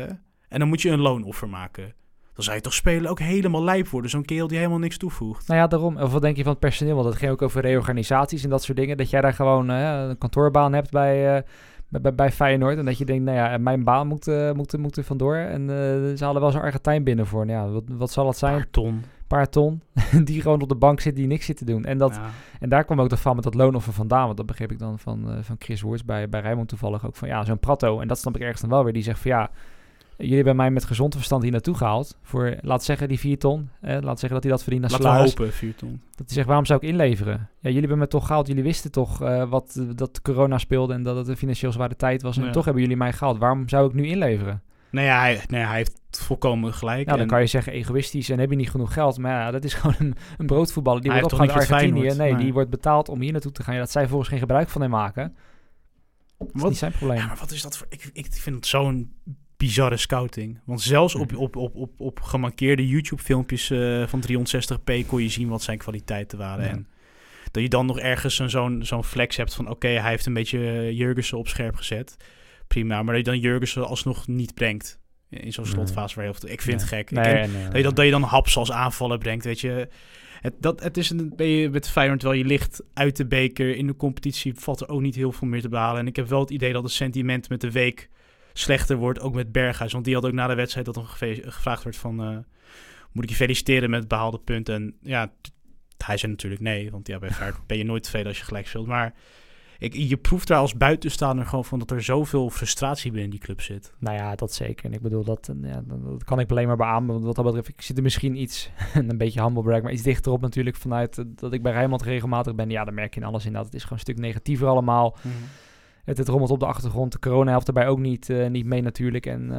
En dan moet je een loonoffer maken. Dan zou je toch spelen ook helemaal lijp worden. Zo'n kerel die helemaal niks toevoegt. Nou ja, daarom. Of wat denk je van het personeel? Want het ging ook over reorganisaties en dat soort dingen. Dat jij daar gewoon een kantoorbaan hebt bij Feyenoord. En dat je denkt, nou ja, mijn baan moet er vandoor. En ze halen wel zo'n Argentijn binnen voor. Nou ja, wat zal het zijn? Paar ton. Die gewoon op de bank zit, die niks zit te doen. En daar kwam ook de van met dat loonoffer vandaan. Want dat begreep ik dan van Chris Woerts bij Rijnmond toevallig ook. Van ja, zo'n Prato. En dat snap ik ergens dan wel weer. Die zegt van ja, jullie hebben mij met gezond verstand hier naartoe gehaald. Voor, laat zeggen, die 4 ton. Laat zeggen dat hij dat verdient als salaris. Laten we hopen, 4 ton. Dat hij zegt, waarom zou ik inleveren? Ja, jullie hebben me toch gehaald. Jullie wisten toch dat corona speelde en dat het een financieel zware tijd was. En toch hebben jullie mij gehaald. Waarom zou ik nu inleveren? Hij heeft volkomen gelijk. Nou, dan kan je zeggen egoïstisch en heb je niet genoeg geld. Maar ja, dat is gewoon een broodvoetballer. Die wordt opgehaald uit Argentinië. Nee, die wordt betaald om hier naartoe te gaan. Ja, dat zij volgens geen gebruik van hem maken. Dat is niet zijn probleem. Ja, maar wat is dat voor... Ik vind het zo'n bizarre scouting. Want zelfs op gemarkeerde YouTube-filmpjes van 360p kon je zien wat zijn kwaliteiten waren. Ja. En dat je dan nog ergens zo'n flex hebt van... Oké, hij heeft een beetje Jurgensen op scherp gezet. Prima, maar dat je dan Jurgensen alsnog niet brengt in zo'n slotfase. Waar ik vind het gek. Dat je dan Haps als aanvaller brengt, weet je. Het is ben je met Feyenoord wel, je ligt uit de beker. In de competitie valt er ook niet heel veel meer te behalen. En ik heb wel het idee dat het sentiment met de week slechter wordt, ook met Berghuis. Want die had ook na de wedstrijd dat er gevraagd werd van... moet ik je feliciteren met het behaalde punten? En ja, hij zei natuurlijk nee. Want ja, bij Feyenoord ben je nooit tevreden als je gelijk speelt. Maar... Je proeft daar als buitenstaander gewoon van dat er zoveel frustratie binnen die club zit. Nou ja, dat zeker. En ik bedoel, dat kan ik alleen maar beamen. Want wat dat betreft, ik zit er misschien iets, een beetje humble brag, maar iets dichterop natuurlijk vanuit dat ik bij Rijnmond regelmatig ben. Ja, dan merk je in alles inderdaad. Het is gewoon een stuk negatiever allemaal. Mm-hmm. Het rommelt op de achtergrond. De corona helpt erbij ook niet mee natuurlijk. En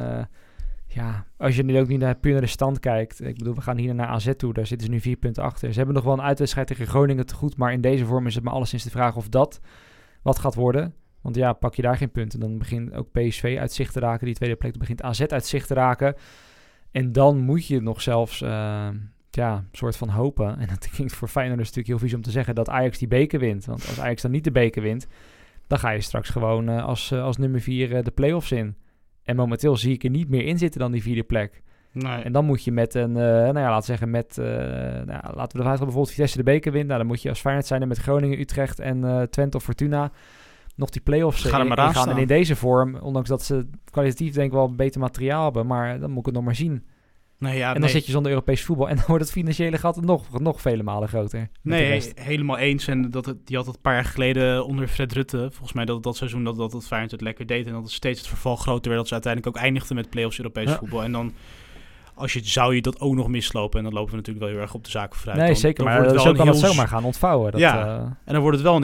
als je nu ook niet puur naar de stand kijkt. Ik bedoel, we gaan hier naar AZ toe. Daar zitten ze nu 4 punten achter. Ze hebben nog wel een uitwedstrijd tegen Groningen te goed. Maar in deze vorm is het maar alleszins de vraag of dat... wat gaat worden. Want ja, pak je daar geen punten. Dan begint ook PSV uit zicht te raken. Die tweede plek begint AZ uit zicht te raken. En dan moet je nog zelfs soort van hopen. En dat klinkt voor Feyenoord natuurlijk heel vies om te zeggen... dat Ajax die beker wint. Want als Ajax dan niet de beker wint... dan ga je straks gewoon als nummer 4 de play-offs in. En momenteel zie ik er niet meer in zitten dan die 4e plek. Nee. En dan moet je met een... laten we ervan uitgaan bijvoorbeeld Vitesse de beker wint. Nou, dan moet je als Feyenoord zijn en met Groningen, Utrecht en Twente of Fortuna... nog die play-offs ingaan. En in deze vorm, ondanks dat ze kwalitatief denk ik wel beter materiaal hebben... maar dan moet ik het nog maar zien. Dan zit je zonder Europees voetbal... en dan wordt het financiële gat nog vele malen groter. Nee, helemaal eens. En die had het een paar jaar geleden onder Fred Rutte... volgens mij dat seizoen dat het Feyenoord het lekker deed... en dat het steeds het verval groter werd... dat ze uiteindelijk ook eindigden met play-offs Europees voetbal. En dan... zou je dat ook nog mislopen... en dan lopen we natuurlijk wel heel erg op de zaken vooruit. Nee, zeker, maar zo kan het zomaar gaan ontvouwen. En dan wordt het wel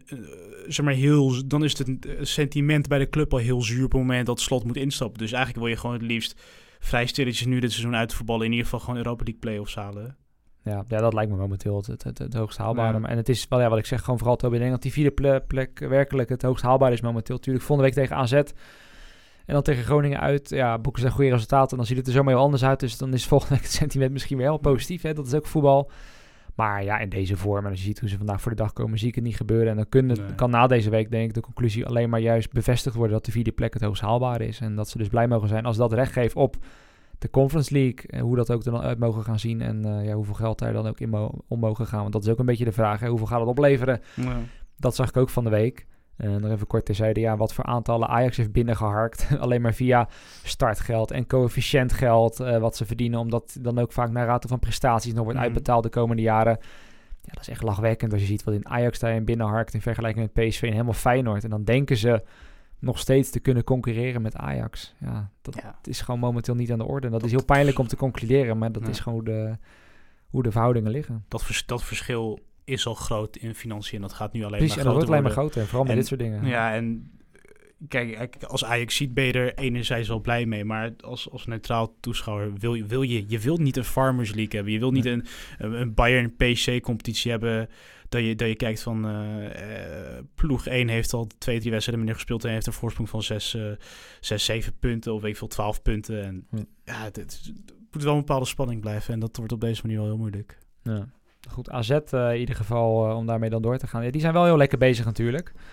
dan is het sentiment bij de club al heel zuur... op het moment dat Slot moet instappen. Dus eigenlijk wil je gewoon het liefst vrij stilletjes nu dit seizoen uit te voetballen... in ieder geval gewoon Europa League play-offs halen. Ja, dat lijkt me momenteel het hoogst haalbare. Ja. En het is wel wat ik zeg, gewoon vooral Toby, ik denk dat die 4e plek werkelijk het hoogst haalbaar is momenteel. Tuurlijk, volgende week tegen AZ... en dan tegen Groningen uit, boeken ze goede resultaten... en dan ziet het er zomaar heel anders uit. Dus dan is volgende week het sentiment misschien weer heel positief. Hè? Dat is ook voetbal. Maar ja, in deze vorm, en als je ziet hoe ze vandaag voor de dag komen... zie ik het niet gebeuren. En dan kan na deze week, denk ik, de conclusie alleen maar juist bevestigd worden... dat de 4e plek het hoogst haalbaar is. En dat ze dus blij mogen zijn als dat recht geeft op de Conference League. En hoe dat ook er dan uit mogen gaan zien. En hoeveel geld daar dan ook in om mogen gaan. Want dat is ook een beetje de vraag. Hè? Hoeveel gaat het opleveren? Ja. Dat zag ik ook van de week. En nog even kort terzijde, wat voor aantallen Ajax heeft binnengeharkt. Alleen maar via startgeld en coëfficiëntgeld wat ze verdienen. Omdat dan ook vaak naar rate van prestaties nog wordt uitbetaald de komende jaren. Ja, dat is echt lachwekkend als je ziet wat in Ajax daarin binnenharkt in vergelijking met PSV en helemaal Feyenoord. En dan denken ze nog steeds te kunnen concurreren met Ajax. Ja, dat is gewoon momenteel niet aan de orde. En dat is heel pijnlijk om te concluderen, maar dat is gewoon hoe de verhoudingen liggen. Dat verschil is al groot in financiën en dat gaat nu alleen maar groter worden. Precies, en dat wordt alleen maar groter, vooral met dit soort dingen. Ja, en kijk, als Ajax ziet ben je er enerzijds wel blij mee, maar als neutraal toeschouwer wil je niet een Farmers League hebben. Je wilt niet een Bayern PC-competitie hebben dat je kijkt van ploeg 1 heeft al 2-3 wedstrijden minder gespeeld en heeft een voorsprong van 6-7 punten of weet ik veel 12 punten. En het moet wel een bepaalde spanning blijven en dat wordt op deze manier wel heel moeilijk. Ja. Goed, AZ in ieder geval, om daarmee dan door te gaan. Ja, die zijn wel heel lekker bezig natuurlijk.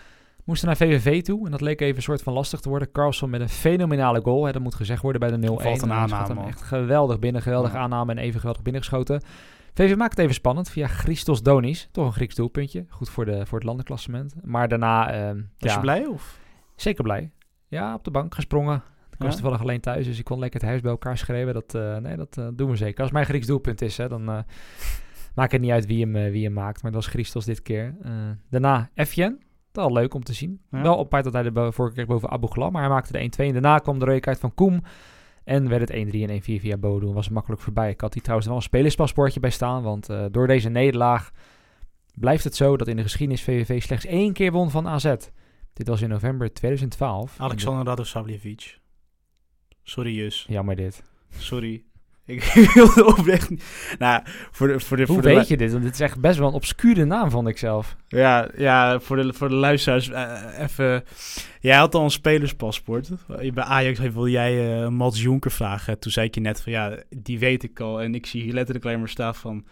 Moesten naar VVV toe en dat leek even een soort van lastig te worden. Carlson met een fenomenale goal. Hè, dat moet gezegd worden bij de 0-1. Valt een aanname, hem man. echt geweldig binnen. Geweldige aanname en even geweldig binnengeschoten. VV maakt het even spannend via Christos Donis. Toch een Grieks doelpuntje. Goed voor het landenklassement. Maar daarna... Was je blij of? Zeker blij. Ja, op de bank gesprongen. Ik was toevallig alleen thuis, dus ik kon lekker het huis bij elkaar schreeuwen. Dat doen we zeker. Als het mijn Grieks doelpunt is, hè, dan maakt het niet uit wie hem maakt. Maar dat was Christos dit keer. Daarna Efjen. Dat was leuk om te zien. Ja. Wel apart dat hij de vorige keer boven Abu Ghlab, maar hij maakte de 1-2. En daarna kwam de rode kaart van Koem. En werd het 1-3 en 1-4 via Bodo. En was het makkelijk voorbij. Ik had hier trouwens wel een spelerspaspoortje bij staan. Want door deze nederlaag blijft het zo dat in de geschiedenis VVV slechts 1 keer won van AZ. Dit was in november 2012. Alexander Radosavljevic. Sorry, Jus. Jammer dit. Sorry. Ik wilde oprecht niet. Nou, Hoe weet je dit? Want dit is echt best wel een obscure naam, vond ik zelf. Ja, voor de luisteraars even... Jij had al een spelerspaspoort. Bij Ajax wilde jij Mats Jonker vragen. Toen zei ik je net van ja, die weet ik al. En ik zie hier letterlijk alleen maar staan van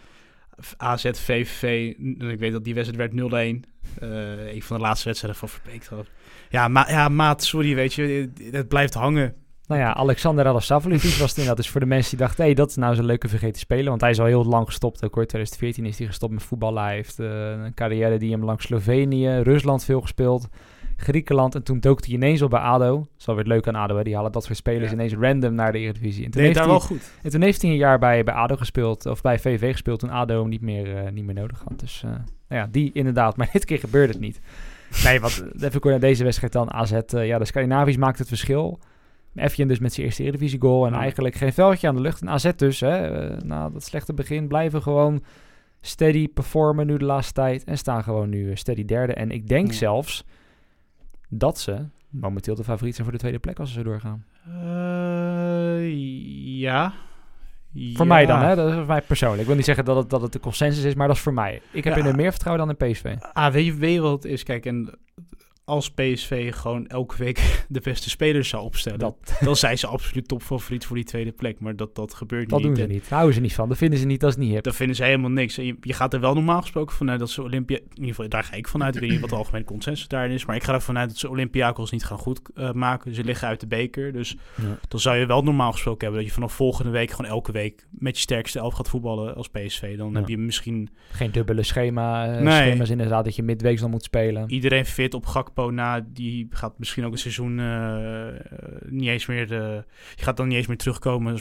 AZ VVV. En ik weet dat die wedstrijd werd 0-1. Een van de laatste wedstrijden van Verbeek. Ja, maat, sorry, weet je. Het blijft hangen. Nou ja, Alexander Radosavljevic was het inderdaad. Dus voor de mensen die dachten, dat is nou zo'n leuke vergeten speler. Want hij is al heel lang gestopt. Ook hoor, 2014 is hij gestopt met voetballen. Hij heeft een carrière die hem langs Slovenië, Rusland veel gespeeld. Griekenland. En toen dook hij ineens op bij ADO. Dat is wel weer leuk aan ADO. Hè? Die halen dat soort spelers ineens random naar de Eredivisie. En toen heeft daar hij, wel goed. En toen heeft hij een jaar bij ADO gespeeld. Of bij VV gespeeld. Toen ADO hem niet meer nodig had. Dus die inderdaad. Maar dit keer gebeurde het niet. Nee, wat even kort naar deze wedstrijd dan. AZ, de Scandinavisch maakt het verschil. Efjen dus met zijn eerste Eredivisie goal. En eigenlijk geen veldje aan de lucht. En AZ dus, na dat slechte begin, blijven gewoon steady performen nu de laatste tijd. En staan gewoon nu steady derde. En ik denk zelfs dat ze momenteel de favoriet zijn voor de tweede plek als ze zo doorgaan. Ja. Voor mij dan, hè? Dat is voor mij persoonlijk. Ik wil niet zeggen dat het de consensus is, maar dat is voor mij. Ik heb in er meer vertrouwen dan in PSV. Weet je wat het is? Kijk, en als PSV gewoon elke week de beste spelers zou opstellen, dan zijn ze absoluut topfavoriet voor die tweede plek. Maar dat gebeurt niet. Dat doen ze niet. Daar houden ze niet van. Dat vinden ze niet, dat is niet hip. Dat vinden ze helemaal niks. Je gaat er wel normaal gesproken vanuit dat ze Olympia... In ieder geval, daar ga ik vanuit. Ik weet niet wat de algemene consensus daarin is. Maar ik ga ervan uit dat ze Olympiakos niet gaan goed maken. Ze liggen uit de beker. Dus dan zou je wel normaal gesproken hebben dat je vanaf volgende week gewoon elke week met je sterkste elf gaat voetballen als PSV. Dan heb je misschien... Geen dubbele schema's inderdaad dat je midweeks dan moet spelen. Iedereen fit op Gakpo na, die gaat misschien ook een seizoen niet eens meer... je gaat dan niet eens meer terugkomen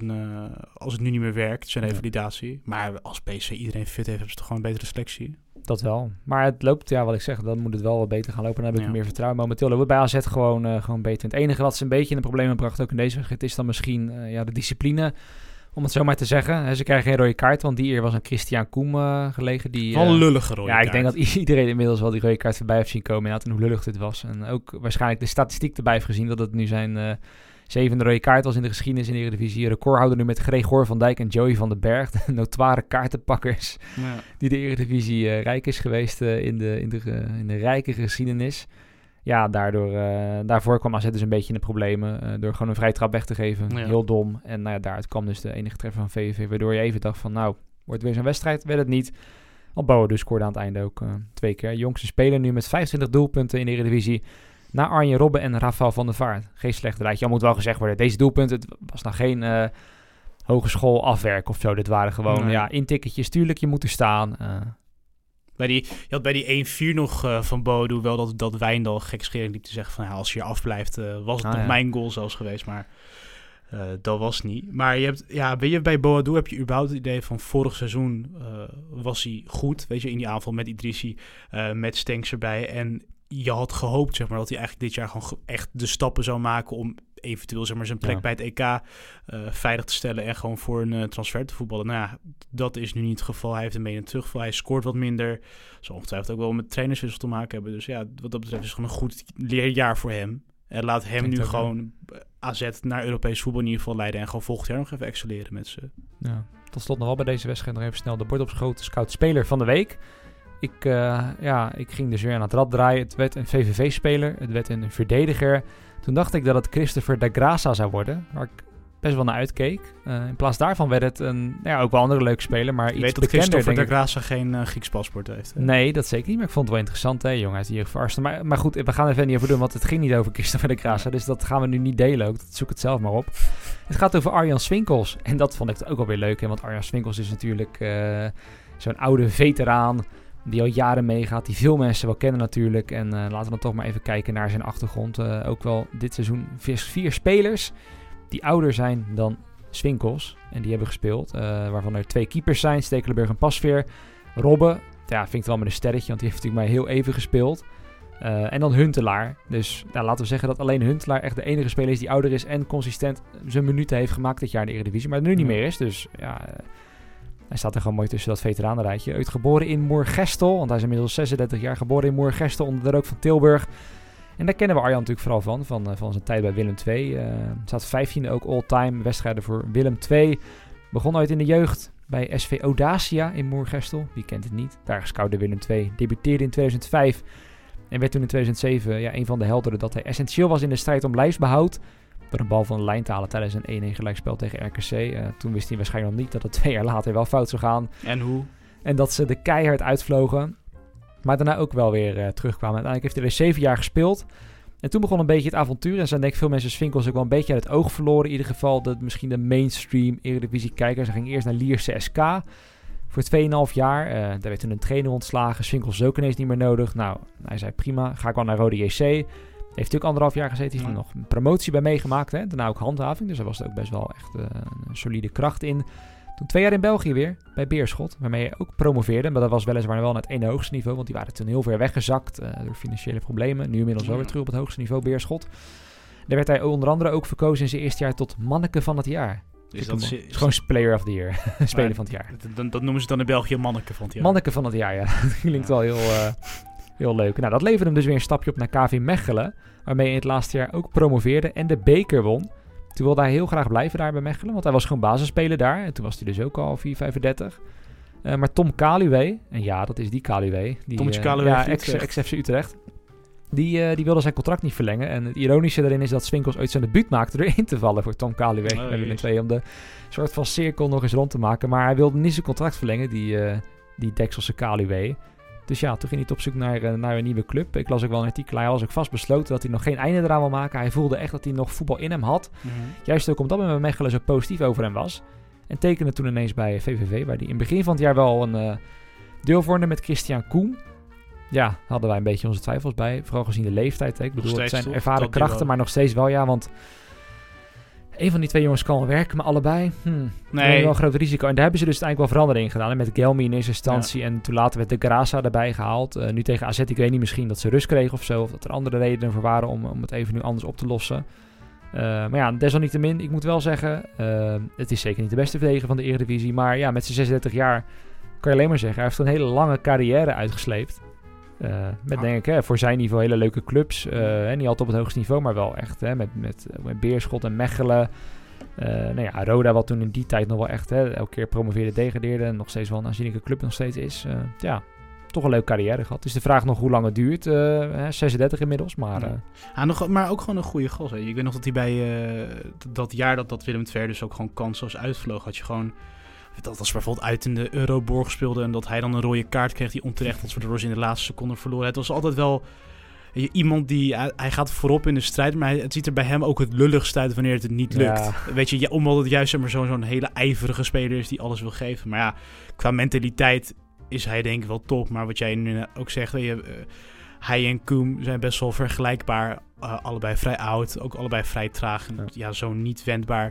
als het nu niet meer werkt, zijn revalidatie. Maar als PSV iedereen fit heeft, hebben ze toch gewoon een betere selectie. Dat wel. Maar het loopt, wat ik zeg, dan moet het wel wat beter gaan lopen. Dan heb ik meer vertrouwen. Momenteel loopt het bij AZ gewoon beter. Het enige wat ze een beetje in de problemen bracht, ook in deze wedstrijd, is dan misschien de discipline. Om het zo maar te zeggen. Ze krijgen geen rode kaart, want die eer was aan Christian Koem gelegen. Wel een lullige rode kaart. Ik denk dat iedereen inmiddels wel die rode kaart voorbij heeft zien komen. Inderdaad, en hoe lullig dit was. En ook waarschijnlijk de statistiek erbij heeft gezien dat het nu zijn 7e rode kaart was in de geschiedenis in de Eredivisie. Recordhouder nu met Gregor van Dijk en Joey van den Berg. De notoire kaartenpakkers die de Eredivisie rijk is geweest in de rijke geschiedenis. Ja, daarvoor kwam AZ dus een beetje in de problemen. Door gewoon een vrije trap weg te geven. Heel dom. En daaruit kwam dus de enige treffer van VVV. Waardoor je even dacht van, wordt het weer zo'n wedstrijd? Werd het niet. Want Boa dus scoorde aan het einde ook 2 keer. Jongste speler nu met 25 doelpunten in de Eredivisie. Na Arjen Robben en Rafael van der Vaart. Geen slecht rijtje. Al moet wel gezegd worden, deze doelpunten, het was nog geen hogeschool afwerk of zo. Dit waren gewoon intikketjes. Tuurlijk, je moet er staan. Je had bij die 1-4 nog van Bodo wel dat Wijndal gekscherend liep te zeggen van als je hier afblijft, was het nog mijn goal zelfs geweest, maar dat was niet. Maar je hebt, bij Boadu heb je überhaupt het idee van vorig seizoen was hij goed, weet je, in die aanval met Idrissi, met Stenks erbij en je had gehoopt, zeg maar, dat hij eigenlijk dit jaar gewoon echt de stappen zou maken om eventueel, zeg maar, zijn plek bij het EK veilig te stellen en gewoon voor een transfer te voetballen. Nou ja, dat is nu niet het geval. Hij heeft een mee een terugval. Hij scoort wat minder. Zal ongetwijfeld ook wel met trainerswissel te maken hebben. Dus ja, wat dat betreft is het gewoon een goed leerjaar voor hem. En laat hem nu gewoon AZ naar Europees voetbal in ieder geval leiden en gewoon volgend jaar nog even excelleren met ze. Ja, tot slot nog wel bij deze wedstrijd nog even snel de bord opschoten. Scout speler van de week. Ik ging dus weer aan het rad draaien. Het werd een VVV-speler. Het werd een verdediger. Toen dacht ik dat het Christopher da Graça zou worden. Maar ik best wel naar uitkeek. In plaats daarvan werd het ook wel andere leuke speler, maar iets weet dat bekender. Christopher de Graça geen Grieks paspoort heeft. Hè? Nee, dat zeker niet, maar ik vond het wel interessant, hè, jongen, uit hier voor Arsenal. Maar goed, we gaan er verder niet over doen, want het ging niet over Christopher de Graça, dus dat gaan we nu niet delen ook. Zoek het zelf maar op. Het gaat over Arjan Swinkels, en dat vond ik ook wel weer leuk, hè, want Arjan Swinkels is natuurlijk zo'n oude veteraan die al jaren meegaat, die veel mensen wel kennen natuurlijk. En laten we dan toch maar even kijken naar zijn achtergrond. Ook wel dit seizoen 4 spelers die ouder zijn dan Swinkels. En die hebben gespeeld. Waarvan er 2 keepers zijn. Stekelenburg en Pasveer. Robben, ja, vind ik het wel met een sterretje. Want die heeft natuurlijk maar heel even gespeeld. En dan Huntelaar. Dus laten we zeggen dat alleen Huntelaar echt de enige speler is die ouder is. En consistent zijn minuten heeft gemaakt dit jaar in de Eredivisie. Maar er nu niet meer is. Dus ja, hij staat er gewoon mooi tussen dat veteranenrijtje. Uit geboren in Moergestel. Want hij is inmiddels 36 jaar. Geboren in Moergestel onder de rook van Tilburg. En daar kennen we Arjan natuurlijk vooral van zijn tijd bij Willem II. Staat 15e ook all-time wedstrijden voor Willem II. Begon ooit in de jeugd bij SV Audacia in Moergestel. Wie kent het niet? Daar scoorde Willem II. Debuteerde in 2005 en werd toen in 2007 een van de helden dat hij essentieel was in de strijd om lijfsbehoud. Door een bal van de lijn te halen tijdens een 1-1 gelijkspel tegen RKC. Toen wist hij waarschijnlijk nog niet dat het 2 jaar later wel fout zou gaan. En hoe? En dat ze de keihard uitvlogen. Maar daarna ook wel weer terugkwamen. Uiteindelijk heeft hij er 7 jaar gespeeld. En toen begon een beetje het avontuur. En zijn denk ik veel mensen Swinkels ook wel een beetje uit het oog verloren. In ieder geval misschien de mainstream Eredivisie-kijkers. Hij ging eerst naar Lierse SK voor 2,5 jaar. Daar werd toen een trainer ontslagen. Swinkels is ook ineens niet meer nodig. Nou, hij zei prima, ga ik wel naar Rode JC. Heeft natuurlijk 1,5 jaar gezeten. Heeft er nog een promotie bij meegemaakt. Hè? Daarna ook handhaving. Dus daar was er ook best wel echt een solide kracht in. Toen 2 jaar in België weer, bij Beerschot, waarmee hij ook promoveerde. Maar dat was weliswaar wel naar het ene hoogste niveau, want die waren toen heel ver weggezakt door financiële problemen. Nu inmiddels wel weer terug op het hoogste niveau, Beerschot. Daar werd hij onder andere ook verkozen in zijn eerste jaar tot manneke van het jaar. Dus dat is gewoon player of the year, speler van het jaar. Dat noemen ze dan in België manneke van het jaar. Manneke van het jaar, ja. Dat klinkt wel heel leuk. Nou, dat leverde hem dus weer een stapje op naar KV Mechelen, waarmee hij in het laatste jaar ook promoveerde en de beker won. Toen wilde hij heel graag blijven daar bij Mechelen, want hij was gewoon basisspeler daar. En toen was hij dus ook al 4,35. Maar Tom Kaluwe, en ja, dat is die Kaluwe. Tommetje Kaluwe, ex-FC Utrecht. Die wilde zijn contract niet verlengen. En het ironische daarin is dat Swinkels ooit zijn debuut maakte door in te vallen voor Tom Kaluwe. Bij Willem II, om de soort van cirkel nog eens rond te maken. Maar hij wilde niet zijn contract verlengen, die Dekselse Kaluwe. Dus ja, toen ging hij op zoek naar een nieuwe club. Ik las ook wel een artikel. Hij was ook vast besloten dat hij nog geen einde eraan wil maken. Hij voelde echt dat hij nog voetbal in hem had. Mm-hmm. Juist ook omdat men bij Mechelen zo positief over hem was. En tekende toen ineens bij VVV, waar hij in het begin van het jaar wel een deel vormde met Christian Koen. Ja, hadden wij een beetje onze twijfels bij. Vooral gezien de leeftijd. Hè. Ik bedoel, het zijn ervaren krachten, maar nog steeds wel, ja, want een van die 2 jongens kan wel werken, maar allebei nee, wel een groot risico. En daar hebben ze dus eigenlijk wel verandering in gedaan. En met Gelmi in eerste instantie en toen later werd de Graça erbij gehaald. Nu tegen AZ, ik weet niet, misschien dat ze rust kregen of zo. Of dat er andere redenen voor waren om het even nu anders op te lossen. Maar ja, desalniettemin, ik moet wel zeggen, het is zeker niet de beste verdediger van de Eredivisie. Maar ja, met zijn 36 jaar kan je alleen maar zeggen, hij heeft een hele lange carrière uitgesleept. Met denk ik voor zijn niveau hele leuke clubs. Niet altijd op het hoogste niveau, maar wel echt met Beerschot en Mechelen. Roda, wat toen in die tijd nog wel echt elke keer promoveerde, degradeerde. En nog steeds wel een aanzienlijke club nog steeds is. Toch een leuke carrière gehad. Dus de vraag nog hoe lang het duurt. 36 inmiddels, maar... maar ook gewoon een goede goal. Ik weet nog dat hij bij dat jaar dat Willem II dus ook gewoon kansloos uitvloog. Had je gewoon... Dat als bijvoorbeeld uit in de Euroborg speelde en dat hij dan een rode kaart kreeg die onterecht was, waardoor ze in de laatste seconde verloren. Het was altijd wel iemand die... Hij gaat voorop in de strijd, maar het ziet er bij hem ook het lulligst uit wanneer het niet lukt. Ja. Weet je, omdat het juist zo'n hele ijverige speler is die alles wil geven. Maar ja, qua mentaliteit is hij denk ik wel top. Maar wat jij nu ook zegt, hij en Koem zijn best wel vergelijkbaar. Allebei vrij oud, ook allebei vrij traag. En ja, zo niet wendbaar.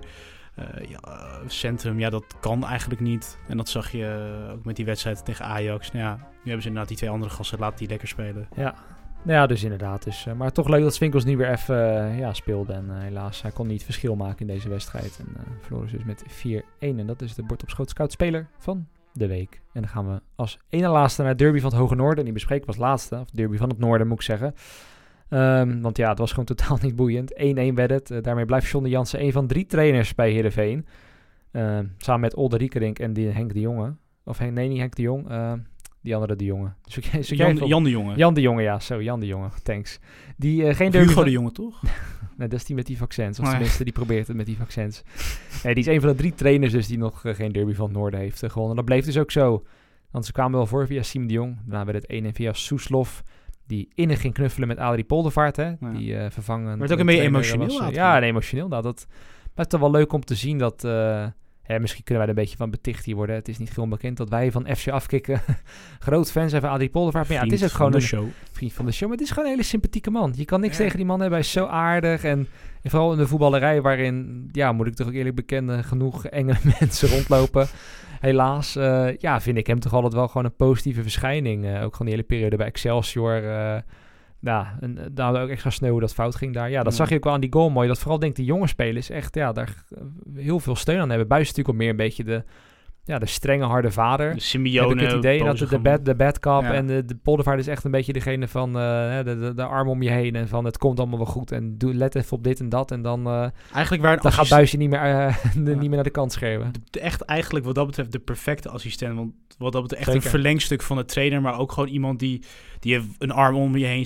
Centrum, ja, dat kan eigenlijk niet. En dat zag je ook met die wedstrijd tegen Ajax. Nou ja, nu hebben ze inderdaad die 2 andere gasten, laten die lekker spelen. Ja, dus inderdaad. Dus, maar toch leuk dat Swinkels nu weer even speelde. En helaas, hij kon niet verschil maken in deze wedstrijd. En verloren ze dus met 4-1. En dat is de Bord op Schoot Scout speler van de week. En dan gaan we als ene laatste naar het derby van het Hoge Noorden. En die bespreken we als laatste. Of derby van het Noorden, moet ik zeggen. Want ja, het was gewoon totaal niet boeiend. 1-1 werd het. Daarmee blijft John de Jansen een van 3 trainers bij Heerenveen. Samen met Olde Riekerink en Henk de Jonge. Of nee, niet Henk de Jong. Die andere de Jonge. Jan de Jonge. Jan de Jonge, ja. Zo, Jan de Jonge. Thanks. Die geen derby Hugo de Jonge, toch? Nee, dat is die met die vaccins. Of tenminste, die probeert het met die vaccins. Nee, die is een van de 3 trainers dus die nog geen derby van het Noorden heeft gewonnen. Dat bleef dus ook zo. Want ze kwamen wel voor via Siem de Jong. Daarna werd het 1 via Soeslof. Die innig ging knuffelen met Adrie Poldervaart. Hè? Ja. Die vervangen. Maar het ook een beetje emotioneel. Ja, emotioneel. Nou, dat is toch wel leuk om te zien dat... misschien kunnen wij er een beetje van beticht hier worden. Het is niet veel onbekend dat wij van FC Afkikken groot fans zijn van Adrie Poldervaart. Maar ja, het is ook gewoon een vriend van de show. Maar het is gewoon een hele sympathieke man. Je kan niks tegen die man hebben. Hij is zo aardig. En vooral in de voetballerij waarin, moet ik toch ook eerlijk bekennen, genoeg enge mensen rondlopen. Helaas, vind ik hem toch altijd wel gewoon een positieve verschijning. Ook gewoon die hele periode bij Excelsior. En daar ook extra sneu hoe dat fout ging daar. Ja, dat zag je ook wel aan die goal mooi. Dat vooral denk ik die jonge spelers echt daar heel veel steun aan hebben. Buis natuurlijk al meer een beetje de strenge harde vader. De Simeone. Heb ik het idee dat de bad cop en de Poldervaart is echt een beetje degene van de arm om je heen en van het komt allemaal wel goed en let even op dit en dat en dan eigenlijk dan gaat Buisje niet meer naar de kant schreeuwen. Echt eigenlijk wat dat betreft de perfecte assistent, want wat dat betreft echt Zeker. Een verlengstuk van de trainer, maar ook gewoon iemand die een arm om je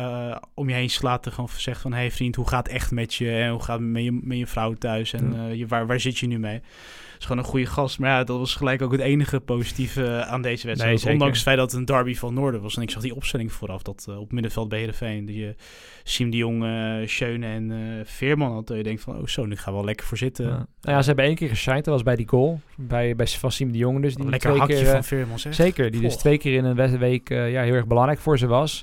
heen slaat en gewoon zegt van hey vriend, hoe gaat het echt met je en hoe gaat het met je vrouw thuis en waar zit je nu mee? Het is gewoon een goede gast. Maar ja, dat was gelijk ook het enige positieve aan deze wedstrijd. Nee, ondanks het feit dat het een derby van Noorden was. En ik zag die opstelling vooraf. Dat op middenveld bij Heerenveen. Die je Siem de Jong, Schöne en Veerman had. Je denkt van, nu gaan we wel lekker voor zitten. Ja. Ze hebben 1 keer geshined. Dat was bij die goal. Van Siem de Jong. Dus die lekker 2 hakje keer, van Veerman zeg. Zeker. Die dus 2 keer in een week heel erg belangrijk voor ze was.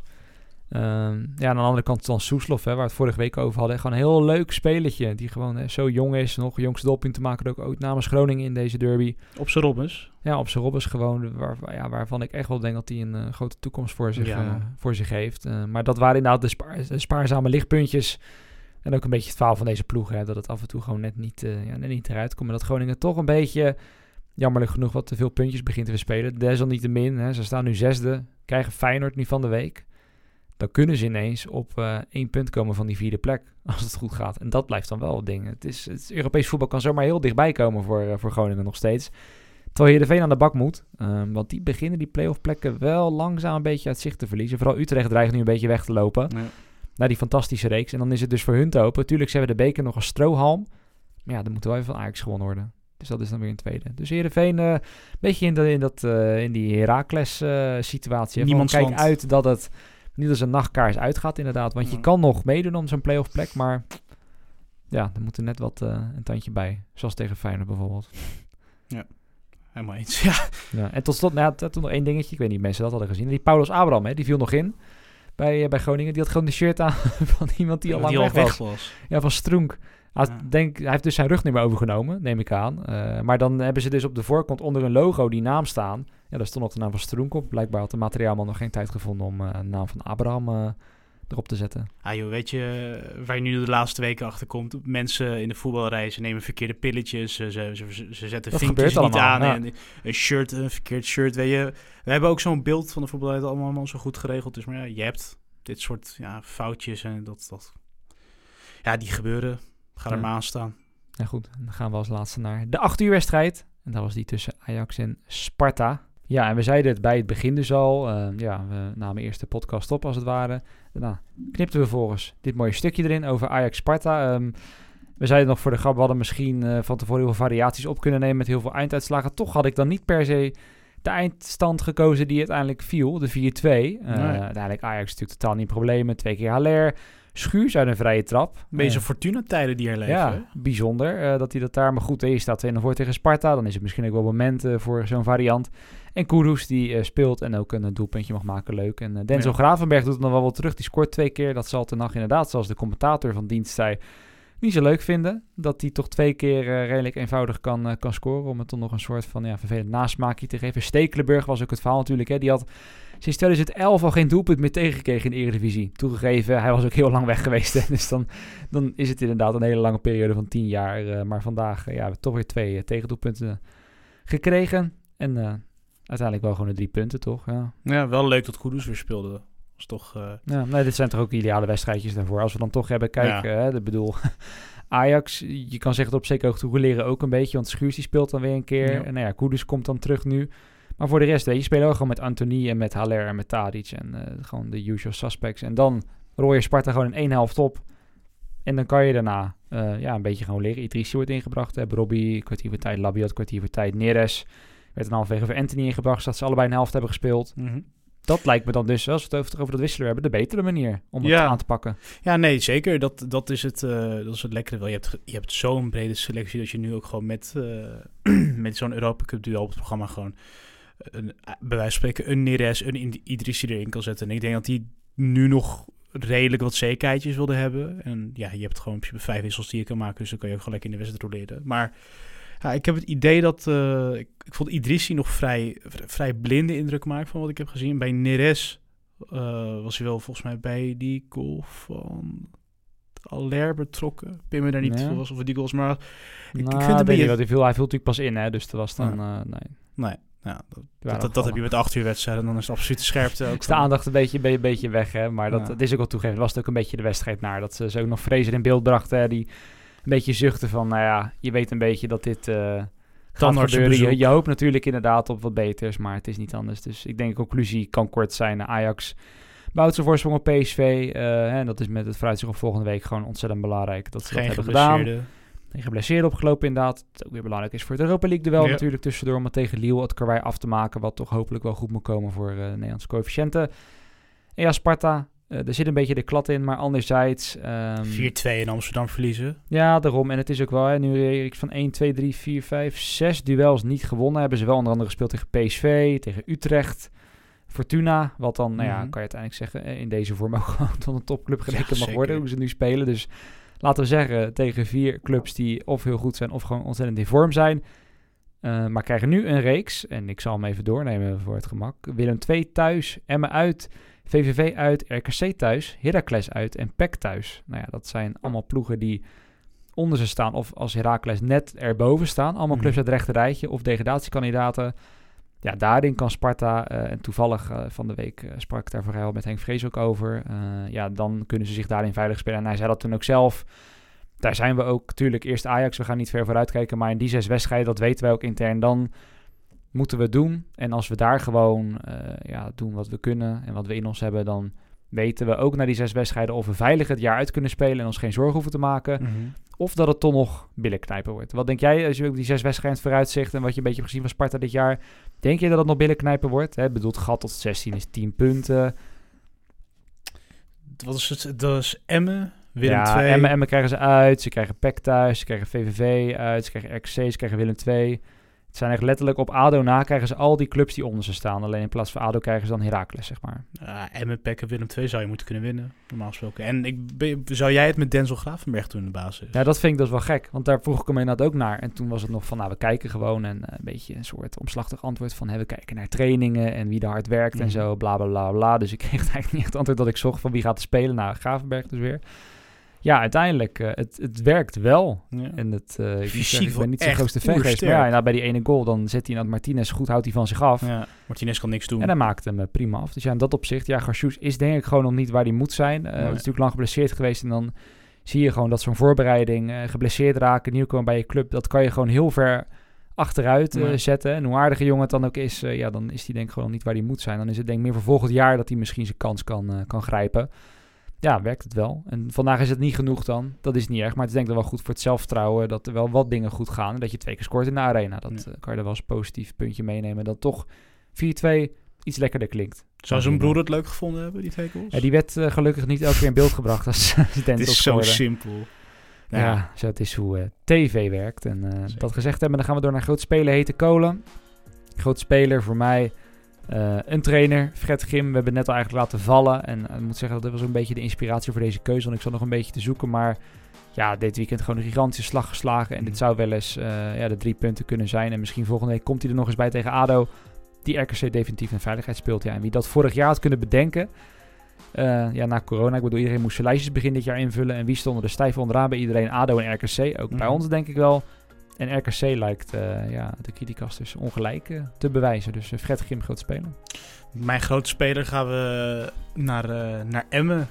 Aan de andere kant dan Soeslof, waar we het vorige week over hadden. Gewoon een heel leuk spelletje. Die gewoon zo jong is. Nog jongste doelpunt te maken ook ooit namens Groningen in deze derby. Op z'n Robbers. Ja, op z'n Robbers gewoon. Waarvan ik echt wel denk dat hij een grote toekomst voor zich heeft. Maar dat waren inderdaad de spaarzame lichtpuntjes. En ook een beetje het verhaal van deze ploeg. Dat het af en toe gewoon net niet eruit komt. En dat Groningen toch een beetje, jammerlijk genoeg, wat te veel puntjes begint te verspelen. Desalniettemin, ze staan nu 6e. Krijgen Feyenoord nu van de week. Dan kunnen ze ineens op 1 punt komen van die 4e plek, als het goed gaat. En dat blijft dan wel het ding. Het Europees voetbal kan zomaar heel dichtbij komen voor Groningen nog steeds. Terwijl Heerenveen aan de bak moet. Want die beginnen die play-off plekken wel langzaam een beetje uit zicht te verliezen. Vooral Utrecht dreigt nu een beetje weg te lopen. Ja. Naar die fantastische reeks. En dan is het dus voor hun te hopen. Tuurlijk, ze hebben de beker nog als strohalm. Maar ja, dan moet wel even van Ajax gewonnen worden. Dus dat is dan weer een tweede. Dus Heerenveen een beetje in die Heracles situatie. Niemand kijk uit dat het niet als een nachtkaars uitgaat inderdaad. Want je kan nog meedoen om zo'n play-off plek. Maar ja, er moet er net wat een tandje bij. Zoals tegen Feyenoord bijvoorbeeld. Ja, helemaal eens. Ja. En tot slot, toen nog 1 dingetje. Ik weet niet of mensen dat hadden gezien. Die Paulus Abraham, die viel nog in bij Groningen. Die had gewoon de shirt aan van iemand die al lang weg was. Ja, van Stroenk. Hij heeft dus zijn rugnummer overgenomen, neem ik aan. Maar dan hebben ze dus op de voorkant onder een logo die naam staan. Ja, daar stond nog de naam van Stroenk op. Blijkbaar had de materiaalman nog geen tijd gevonden om een naam van Abraham erop te zetten. Weet je waar je nu de laatste weken achter komt? Mensen in de voetballerij, ze nemen verkeerde pilletjes. Ze zetten dat vinkjes niet aan. Ja. En een verkeerd shirt. Weet je, we hebben ook zo'n beeld van de voetballerij dat allemaal zo goed geregeld is. Maar ja, je hebt dit soort foutjes en dat die gebeuren. Ga er maar aan staan. Ja goed, dan gaan we als laatste naar de 8 uur wedstrijd. En dat was die tussen Ajax en Sparta. Ja, en we zeiden het bij het begin dus al. We namen eerst de podcast op als het ware. Daarna knipten we volgens dit mooie stukje erin over Ajax-Sparta. We zeiden nog voor de grap, we hadden misschien van tevoren heel veel variaties op kunnen nemen met heel veel einduitslagen. Toch had ik dan niet per se de eindstand gekozen die uiteindelijk viel, de 4-2. Uiteindelijk Ajax natuurlijk totaal niet problemen. 2 keer Haller. Schuurs uit een vrije trap. Beetje Fortuna-tijden die herleven. Ja, bijzonder dat hij dat daar... Maar goed, je staat 2-0 voor tegen Sparta. Dan is het misschien ook wel moment voor zo'n variant. En Kudus die speelt en ook een doelpuntje mag maken. Leuk. En Denzel Gravenberg doet het nog wel wat terug. Die scoort 2 keer. Dat zal ten nacht inderdaad, zoals de commentator van dienst zei, niet zo leuk vinden. Dat hij toch 2 keer redelijk eenvoudig kan scoren. Om het dan nog een soort van vervelend nasmaakje te geven. Stekelenburg was ook het verhaal natuurlijk. Hè. Die had sinds 2011 al geen doelpunt meer tegengekregen in de Eredivisie. Toegegeven, hij was ook heel lang weg geweest. Hè. Dus dan is het inderdaad een hele lange periode van 10 jaar. Maar vandaag hebben we toch weer 2 tegendoelpunten gekregen. En uiteindelijk wel gewoon de 3 punten, toch? Ja, wel leuk dat Kudus weer speelde. Was toch, dit zijn toch ook ideale wedstrijdjes daarvoor. Als we dan toch hebben, ik bedoel, Ajax, je kan zeggen dat op zekere hoogte leren ook een beetje, want Schuurs die speelt dan weer een keer. En Kudus komt dan terug nu. Maar voor de rest, je spelen ook gewoon met Anthony en met Haller en met Tadic en gewoon de usual suspects. En dan rooi je Sparta gewoon in 1 helft op. En dan kan je daarna een beetje gewoon leren. Idrissi wordt ingebracht. Robbie, kwartier voor tijd. Labiat, kwartier voor tijd. Neres werd een halfwege voor Anthony ingebracht. Zodat ze allebei een helft hebben gespeeld. Mm-hmm. Dat lijkt me dan dus, als we het over dat wisselen hebben, de betere manier om het aan te pakken. Ja, nee, zeker. Dat is het lekkere wel. Je hebt zo'n brede selectie dat je nu ook gewoon met zo'n Europa Cup duel op het programma gewoon bij wijze van spreken een Neres, een Idrissi erin kan zetten. En ik denk dat die nu nog redelijk wat zekerheidjes wilde hebben. En ja, je hebt gewoon 5 wissels die je kan maken, dus dan kan je ook gewoon lekker in de wedstrijd roleren. Maar ja, ik heb het idee dat ik vond Idrissi nog vrij blinde indruk maken van wat ik heb gezien. Bij Neres was hij wel volgens mij bij die goal van Aller betrokken. Ik ben me daar niet veel was of die goals, maar ik vind het hij viel natuurlijk pas in, hè, dus dat was dan nee. Ja, dat heb je met 8 uur wedstrijden, dan is het absoluut de scherpte ook. Is de aandacht een beetje weg, hè? Maar dat is ook wel toegegeven. Dat was het ook een beetje de wedstrijd naar. Dat ze ook nog Fraser in beeld brachten, hè, die een beetje zuchten van, je weet een beetje dat dit gaat gebeuren. Je hoopt natuurlijk inderdaad op wat beters, maar het is niet anders. Dus ik denk de conclusie kan kort zijn. Ajax bouwt zijn voorsprong op PSV. En dat is met het vooruitzicht op volgende week gewoon ontzettend belangrijk dat ze dat hebben gedaan. Geen geblesseerd opgelopen inderdaad. Wat ook weer belangrijk is voor het Europa League duel natuurlijk tussendoor. Om het tegen Lille het karwei af te maken. Wat toch hopelijk wel goed moet komen voor Nederlandse coëfficiënten. En ja, Sparta. Er zit een beetje de klad in. Maar anderzijds 4-2 in Amsterdam verliezen. Ja, daarom. En het is ook wel nu van 1, 2, 3, 4, 5, 6 duels niet gewonnen. Hebben ze wel onder andere gespeeld tegen PSV. Tegen Utrecht. Fortuna. Wat dan, kan je uiteindelijk zeggen. In deze vorm ook gewoon tot een topclub gerekend mag worden. Hoe ze nu spelen. Dus laten we zeggen, tegen 4 clubs die of heel goed zijn of gewoon ontzettend in vorm zijn. Maar krijgen nu een reeks. En ik zal hem even doornemen voor het gemak. Willem II thuis, Emmen uit, VVV uit, RKC thuis, Heracles uit en PEC thuis. Nou ja, dat zijn allemaal ploegen die onder ze staan. Of als Heracles net erboven staan. Allemaal clubs uit het rechte rijtje of degradatiekandidaten. Ja, daarin kan Sparta, en toevallig van de week sprak ik daar vooral met Henk Vrees ook over. Dan kunnen ze zich daarin veilig spelen. En hij zei dat toen ook zelf. Daar zijn we ook, natuurlijk eerst Ajax, we gaan niet ver vooruit kijken. Maar in die 6 wedstrijden, dat weten wij ook intern, dan moeten we het doen. En als we daar gewoon doen wat we kunnen en wat we in ons hebben, dan weten we ook na die 6 wedstrijden of we veilig het jaar uit kunnen spelen en ons geen zorgen hoeven te maken. Mm-hmm. Of dat het toch nog billenknijpen wordt. Wat denk jij, als je ook die 6 wedstrijden vooruitzicht en wat je een beetje hebt gezien van Sparta dit jaar, denk je dat het nog billenknijpen wordt? Ik bedoel, het gat tot 16 is 10 punten. Wat is het? Dat is Emmen, Willem II. Emmen krijgen ze uit, ze krijgen PEC thuis, ze krijgen VVV uit, ze krijgen RKC, ze krijgen Willem II. Het zijn echt letterlijk op ADO na krijgen ze al die clubs die onder ze staan. Alleen in plaats van ADO krijgen ze dan Heracles, zeg maar. Emmen, PEC en Willem II zou je moeten kunnen winnen, normaal gesproken. En zou jij het met Denzel Gravenberg doen in de basis? Ja, dat vind ik dus wel gek. Want daar vroeg ik hem inderdaad ook naar. En toen was het nog van, we kijken gewoon. En een beetje een soort omslachtig antwoord van, we kijken naar trainingen en wie er hard werkt en zo, bla, bla, bla, bla. Dus ik kreeg eigenlijk niet echt het antwoord dat ik zocht van wie gaat er spelen. Nou, Gravenberg dus weer. Ja, uiteindelijk, het werkt wel. Ja. En ik ben niet zo'n grootste fan geweest. Maar bij die ene goal, dan zet hij naar Martinez goed, houdt hij van zich af. Ja, Martinez kan niks doen. En hij maakt hem prima af. Dus in dat opzicht, Garsjoes is denk ik gewoon nog niet waar hij moet zijn. Hij is natuurlijk lang geblesseerd geweest. En dan zie je gewoon dat zo'n voorbereiding, geblesseerd raken, nieuwkomen bij je club, dat kan je gewoon heel ver achteruit zetten. En hoe aardige jongen het dan ook is, dan is hij denk ik gewoon nog niet waar hij moet zijn. Dan is het denk ik meer voor volgend jaar dat hij misschien zijn kans kan grijpen. Ja, werkt het wel. En vandaag is het niet genoeg dan. Dat is niet erg. Maar het is denk ik wel goed voor het zelfvertrouwen dat er wel wat dingen goed gaan. En dat je 2 keer scoort in de arena. Dat kan je er wel als positief puntje meenemen. Dat toch 4-2 iets lekkerder klinkt. Zou zijn broer het leuk gevonden hebben, die 2 goals? Ja, die werd gelukkig niet elke keer in beeld gebracht als Het is zo simpel. Ja, zo het is hoe TV werkt. En dat gezegd hebben, dan gaan we door naar groot speler Hete Kolen. Groot speler voor mij... een trainer, Fred Grim, we hebben het net al eigenlijk laten vallen. En ik moet zeggen, dat was ook een beetje de inspiratie voor deze keuze. Want ik zat nog een beetje te zoeken. Maar ja, dit weekend gewoon een gigantische slag geslagen. En dit zou wel eens de 3 punten kunnen zijn. En misschien volgende week komt hij er nog eens bij tegen ADO. Die RKC definitief in veiligheid speelt. Ja, en wie dat vorig jaar had kunnen bedenken. Na corona. Ik bedoel, iedereen moest zijn lijstjes begin dit jaar invullen. En wie stonden er stijf onderaan bij iedereen? ADO en RKC. Ook bij ons denk ik wel. En RKC lijkt de criticasters ongelijk te bewijzen. Dus Fred Grim, groot speler. Mijn grote speler gaan we naar Emmen.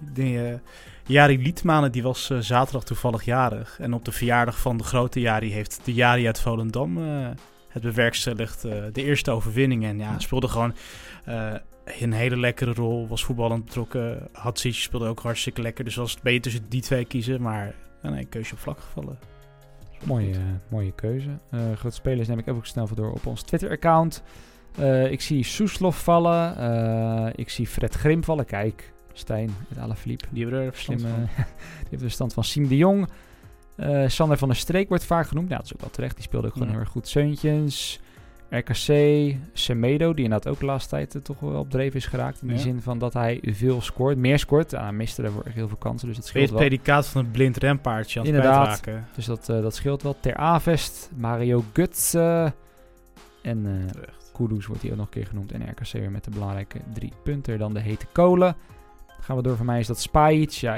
Jari Liedmanen, die was zaterdag toevallig jarig. En op de verjaardag van de grote Jari heeft de Jari uit Volendam het bewerkstelligt. De eerste overwinning. En ja, speelde gewoon een hele lekkere rol. Was voetballend betrokken. Hadzic speelde ook hartstikke lekker. Dus was het beter tussen die twee kiezen. Maar nee, keuze op vlak gevallen. Mooie keuze. Grote spelers neem ik even snel door op ons Twitter-account. Ik zie Soeslof vallen. Ik zie Fred Grim vallen. Kijk, Stijn met Alaphilippe. Die hebben er verstand van. Die hebben de stand van Siem de Jong. Sander van der Streek wordt vaak genoemd. Ja, dat is ook wel terecht. Die speelde ook gewoon heel erg goed. Seuntjens, RKC, Semedo, die inderdaad ook de laatste tijd toch wel op dreef is geraakt. In die zin van dat hij veel scoort. Meer scoort. Hij miste daarvoor echt heel veel kansen. Dus dat scheelt wel. Het predicaat van een blind rempaardje aan het kwijtraken. Dus dat scheelt wel. Ter Avest, Mario Götze en Kudus wordt hij ook nog een keer genoemd. En RKC weer met de belangrijke 3 punten. Dan de hete kolen. Dan gaan we door. Voor mij is dat Spajic. Ja,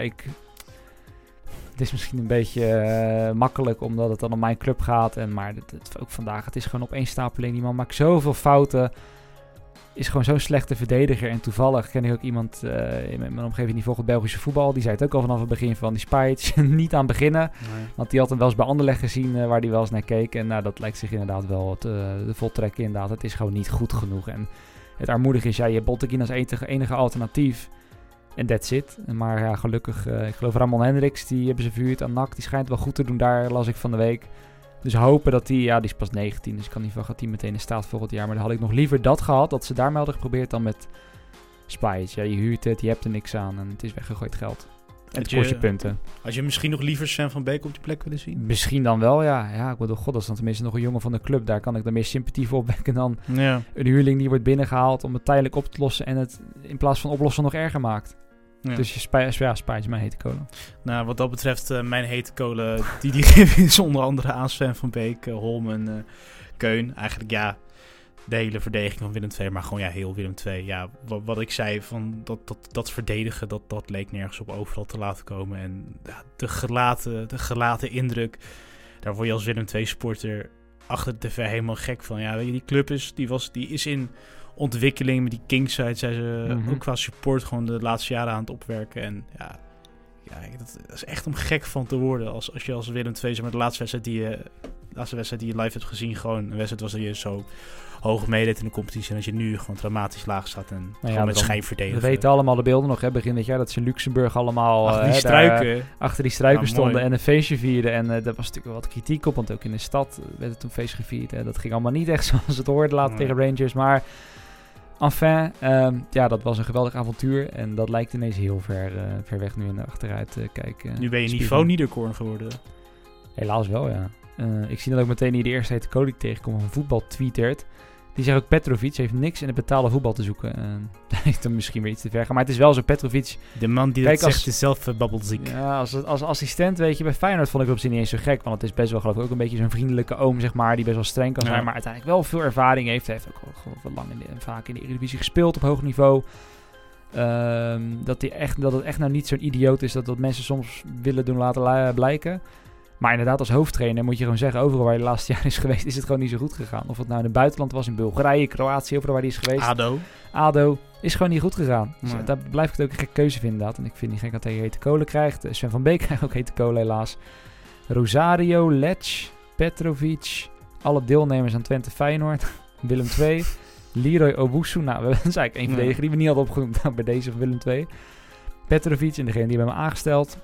het is misschien een beetje makkelijk omdat het dan om mijn club gaat. Maar ook vandaag, het is gewoon opeenstapeling. Die man maakt zoveel fouten. Is gewoon zo'n slechte verdediger. En toevallig ken ik ook iemand in mijn omgeving die volgt het Belgische voetbal. Die zei het ook al vanaf het begin van die Spajic niet aan beginnen. Nee. Want die had hem wel eens bij Anderlecht gezien waar hij wel eens naar keek. En dat lijkt zich inderdaad wel te voltrekken. Inderdaad. Het is gewoon niet goed genoeg. En het armoedige is, je hebt Botteguin als enige alternatief. En that's it. Maar ja, gelukkig, ik geloof Ramon Hendricks, die hebben ze verhuurd aan NAC. Die schijnt wel goed te doen, daar las ik van de week. Dus hopen dat die is pas 19, dus ik kan niet van gaat die meteen in staat volgend jaar. Maar dan had ik nog liever dat gehad, dat ze daarmee hadden geprobeerd dan met Spajic. Ja, je huurt het, je hebt er niks aan en het is weggegooid geld. En het kost je punten. Had je misschien nog liever Sven van Beek op die plek willen zien? Misschien dan wel, ja. Ja, ik bedoel, god, dat is dan tenminste nog een jongen van de club. Daar kan ik dan meer sympathie voor opwekken dan een huurling die wordt binnengehaald om het tijdelijk op te lossen en het in plaats van oplossen nog erger maakt. Ja. Dus Spajic, mijn hete kolen. Nou, wat dat betreft, mijn hete kolen, die geven is onder andere aan Sven van Beek, Holmen, Keun. Eigenlijk de hele verdediging van Willem II, maar gewoon heel Willem II. Ja, wat ik zei, van dat verdedigen, dat leek nergens op overal te laten komen. En de gelaten indruk, daar word je als Willem II supporter achter de tv helemaal gek van. Ja, weet je, die club die is in ontwikkeling met die Kingside, zijn ze ook qua support gewoon de laatste jaren aan het opwerken. En dat is echt om gek van te worden als je als Willem II, maar de laatste wedstrijd die je live hebt gezien, gewoon een wedstrijd was dat je zo hoog meedeed in de competitie en dat je nu gewoon dramatisch laag staat en met schijn verdedigen. We weten allemaal de beelden nog, begin dit jaar, dat ze in Luxemburg allemaal achter die struiken stonden en een feestje vierden. En daar was natuurlijk wel wat kritiek op, want ook in de stad werd het toen feest gevierd. Dat ging allemaal niet echt zoals het hoorde later tegen Rangers, maar enfin, dat was een geweldig avontuur en dat lijkt ineens heel ver weg nu in de achteruit kijken. Nu ben je niveau Niederkorn geworden. Helaas wel, ja. Ik zie dat ook meteen die de eerste hete koning tegenkomt van voetbal tweetert. Die zegt ook Petrovic heeft niks in het betaalde voetbal te zoeken. Dat heeft hem misschien weer iets te ver gaan. Maar het is wel zo, Petrovic. De man die dat zegt is zelf babbelziek. Ja, als assistent, weet je, bij Feyenoord vond ik op zich niet eens zo gek. Want het is best wel, geloof ik, ook een beetje zo'n vriendelijke oom, zeg maar. Die best wel streng kan zijn, maar uiteindelijk wel veel ervaring heeft. Hij heeft ook wel lang vaak in de Eredivisie gespeeld op hoog niveau. Dat het echt nou niet zo'n idioot is dat mensen soms willen doen laten blijken. Maar inderdaad, als hoofdtrainer moet je gewoon zeggen, overal waar hij de laatste jaar is geweest, is het gewoon niet zo goed gegaan. Of het nou in het buitenland was, in Bulgarije, Kroatië, overal waar hij is geweest. ADO is gewoon niet goed gegaan. Dus daar blijf ik het ook een gekke keuze vinden, inderdaad. En ik vind niet gek dat hij hete kolen krijgt. Sven van Beek krijgt ook hete kolen, helaas. Rosario, Lech, Petrovic, alle deelnemers aan Twente Feyenoord, Willem II, Leroy Owusu. Nou, dat is eigenlijk één verdediger die we niet hadden opgenoemd bij deze van Willem II. Petrovic en degene die we hebben aangesteld.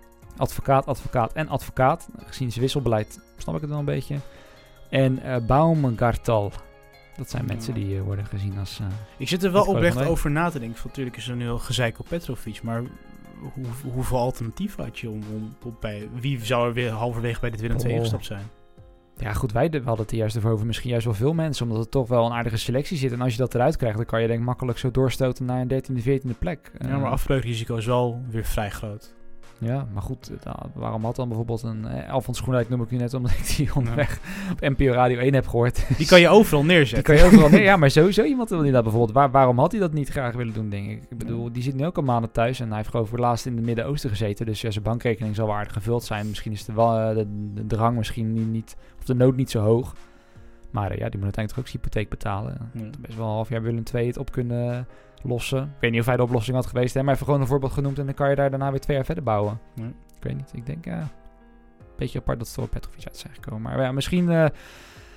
Advocaat. Gezien zijn wisselbeleid snap ik het wel een beetje. En Baumgartel. Dat zijn mensen die worden gezien als... ik zit er wel oprecht over na te denken. Natuurlijk is er nu al gezeik op Petrovic. Maar hoeveel alternatief had je wie zou er weer halverwege bij dit Willem II gestapt zijn? Ja goed, wij hadden het er juist over misschien juist wel veel mensen. Omdat het toch wel een aardige selectie zit. En als je dat eruit krijgt, dan kan je denk ik makkelijk zo doorstoten naar een 13e, 14e plek. Maar afbreukrisico is wel weer vrij groot. Ja, maar goed, waarom had dan bijvoorbeeld een Alfons Schoenrijk, noem ik nu net, omdat ik die onderweg op NPO Radio 1 heb gehoord. Die kan je overal neerzetten. Ja, maar sowieso iemand wil die dat bijvoorbeeld. Waarom had hij dat niet graag willen doen, denk ik? Ik bedoel, die zit nu ook al maanden thuis en hij heeft gewoon voor het laatst in het Midden-Oosten gezeten. Dus zijn bankrekening zal wel aardig gevuld zijn. Misschien is de drang misschien niet, of de nood niet zo hoog. Maar die moet uiteindelijk toch ook zijn hypotheek betalen. Best wel een half jaar Willem II het op kunnen lossen. Ik weet niet of hij de oplossing had geweest, maar even gewoon een voorbeeld genoemd en dan kan je daar daarna weer 2 jaar verder bouwen. Ik weet niet. Ik denk, een beetje apart dat het door Petrovic uit zijn gekomen. Maar misschien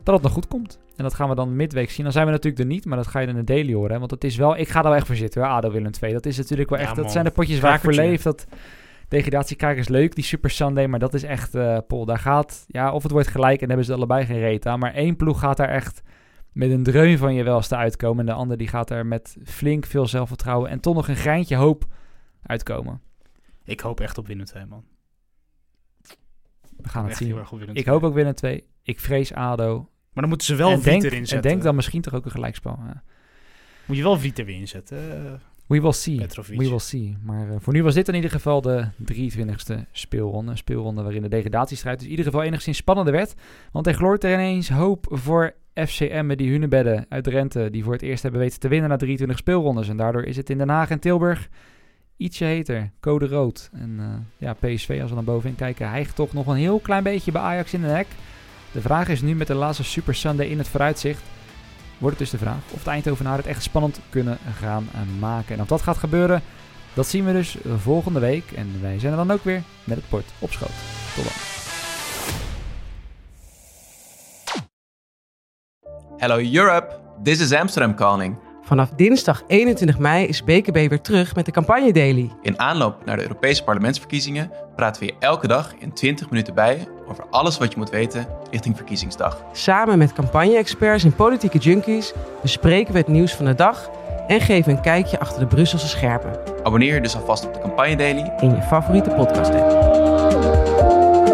dat het nog goed komt. En dat gaan we dan midweek zien. Dan zijn we natuurlijk er niet, maar dat ga je in de daily horen. Hè? Want het is wel, ik ga er wel echt voor zitten hoor, ADO Willem II. Dat is natuurlijk wel echt, dat zijn de potjes waar ik voor leef. Dat degradatiekijker is leuk, die Super Sunday, maar dat is echt, Paul, daar gaat, of het wordt gelijk en dan hebben ze allebei geen reet aan. Maar één ploeg gaat daar echt met een dreun van je welste uitkomen. En de ander die gaat er met flink veel zelfvertrouwen en toch nog een greintje hoop uitkomen. Ik hoop echt op Willem II, man. We gaan het zien. Ik hoop ook Willem II. Ik vrees ADO. Maar dan moeten ze wel Vliet erin zetten. En denk dan misschien toch ook een gelijkspel. Ja. Moet je wel Vliet er weer inzetten. We will see. Petrovic. We will see. Maar voor nu was dit in ieder geval de 23e speelronde. Een speelronde waarin de degradatiestrijd dus in ieder geval enigszins spannender werd. Want er gloort er ineens hoop voor FC Emmen, die Hunebedden uit Drenthe, die voor het eerst hebben weten te winnen na 23 speelrondes. En daardoor is het in Den Haag en Tilburg ietsje heter. Code rood. En PSV, als we naar bovenin kijken, hijgt toch nog een heel klein beetje bij Ajax in de nek. De vraag is nu met de laatste Super Sunday in het vooruitzicht, wordt het dus de vraag of de Eindhovenaren het echt spannend kunnen gaan maken. En of dat gaat gebeuren, dat zien we dus volgende week. En wij zijn er dan ook weer met het bord op schoot. Tot dan. Hello Europe, this is Amsterdam calling. Vanaf dinsdag 21 mei is BKB weer terug met de Campagne Daily. In aanloop naar de Europese parlementsverkiezingen praten we je elke dag in 20 minuten bij over alles wat je moet weten richting verkiezingsdag. Samen met campagne-experts en politieke junkies bespreken we het nieuws van de dag en geven een kijkje achter de Brusselse schermen. Abonneer je dus alvast op de Campagne Daily in je favoriete podcast-app.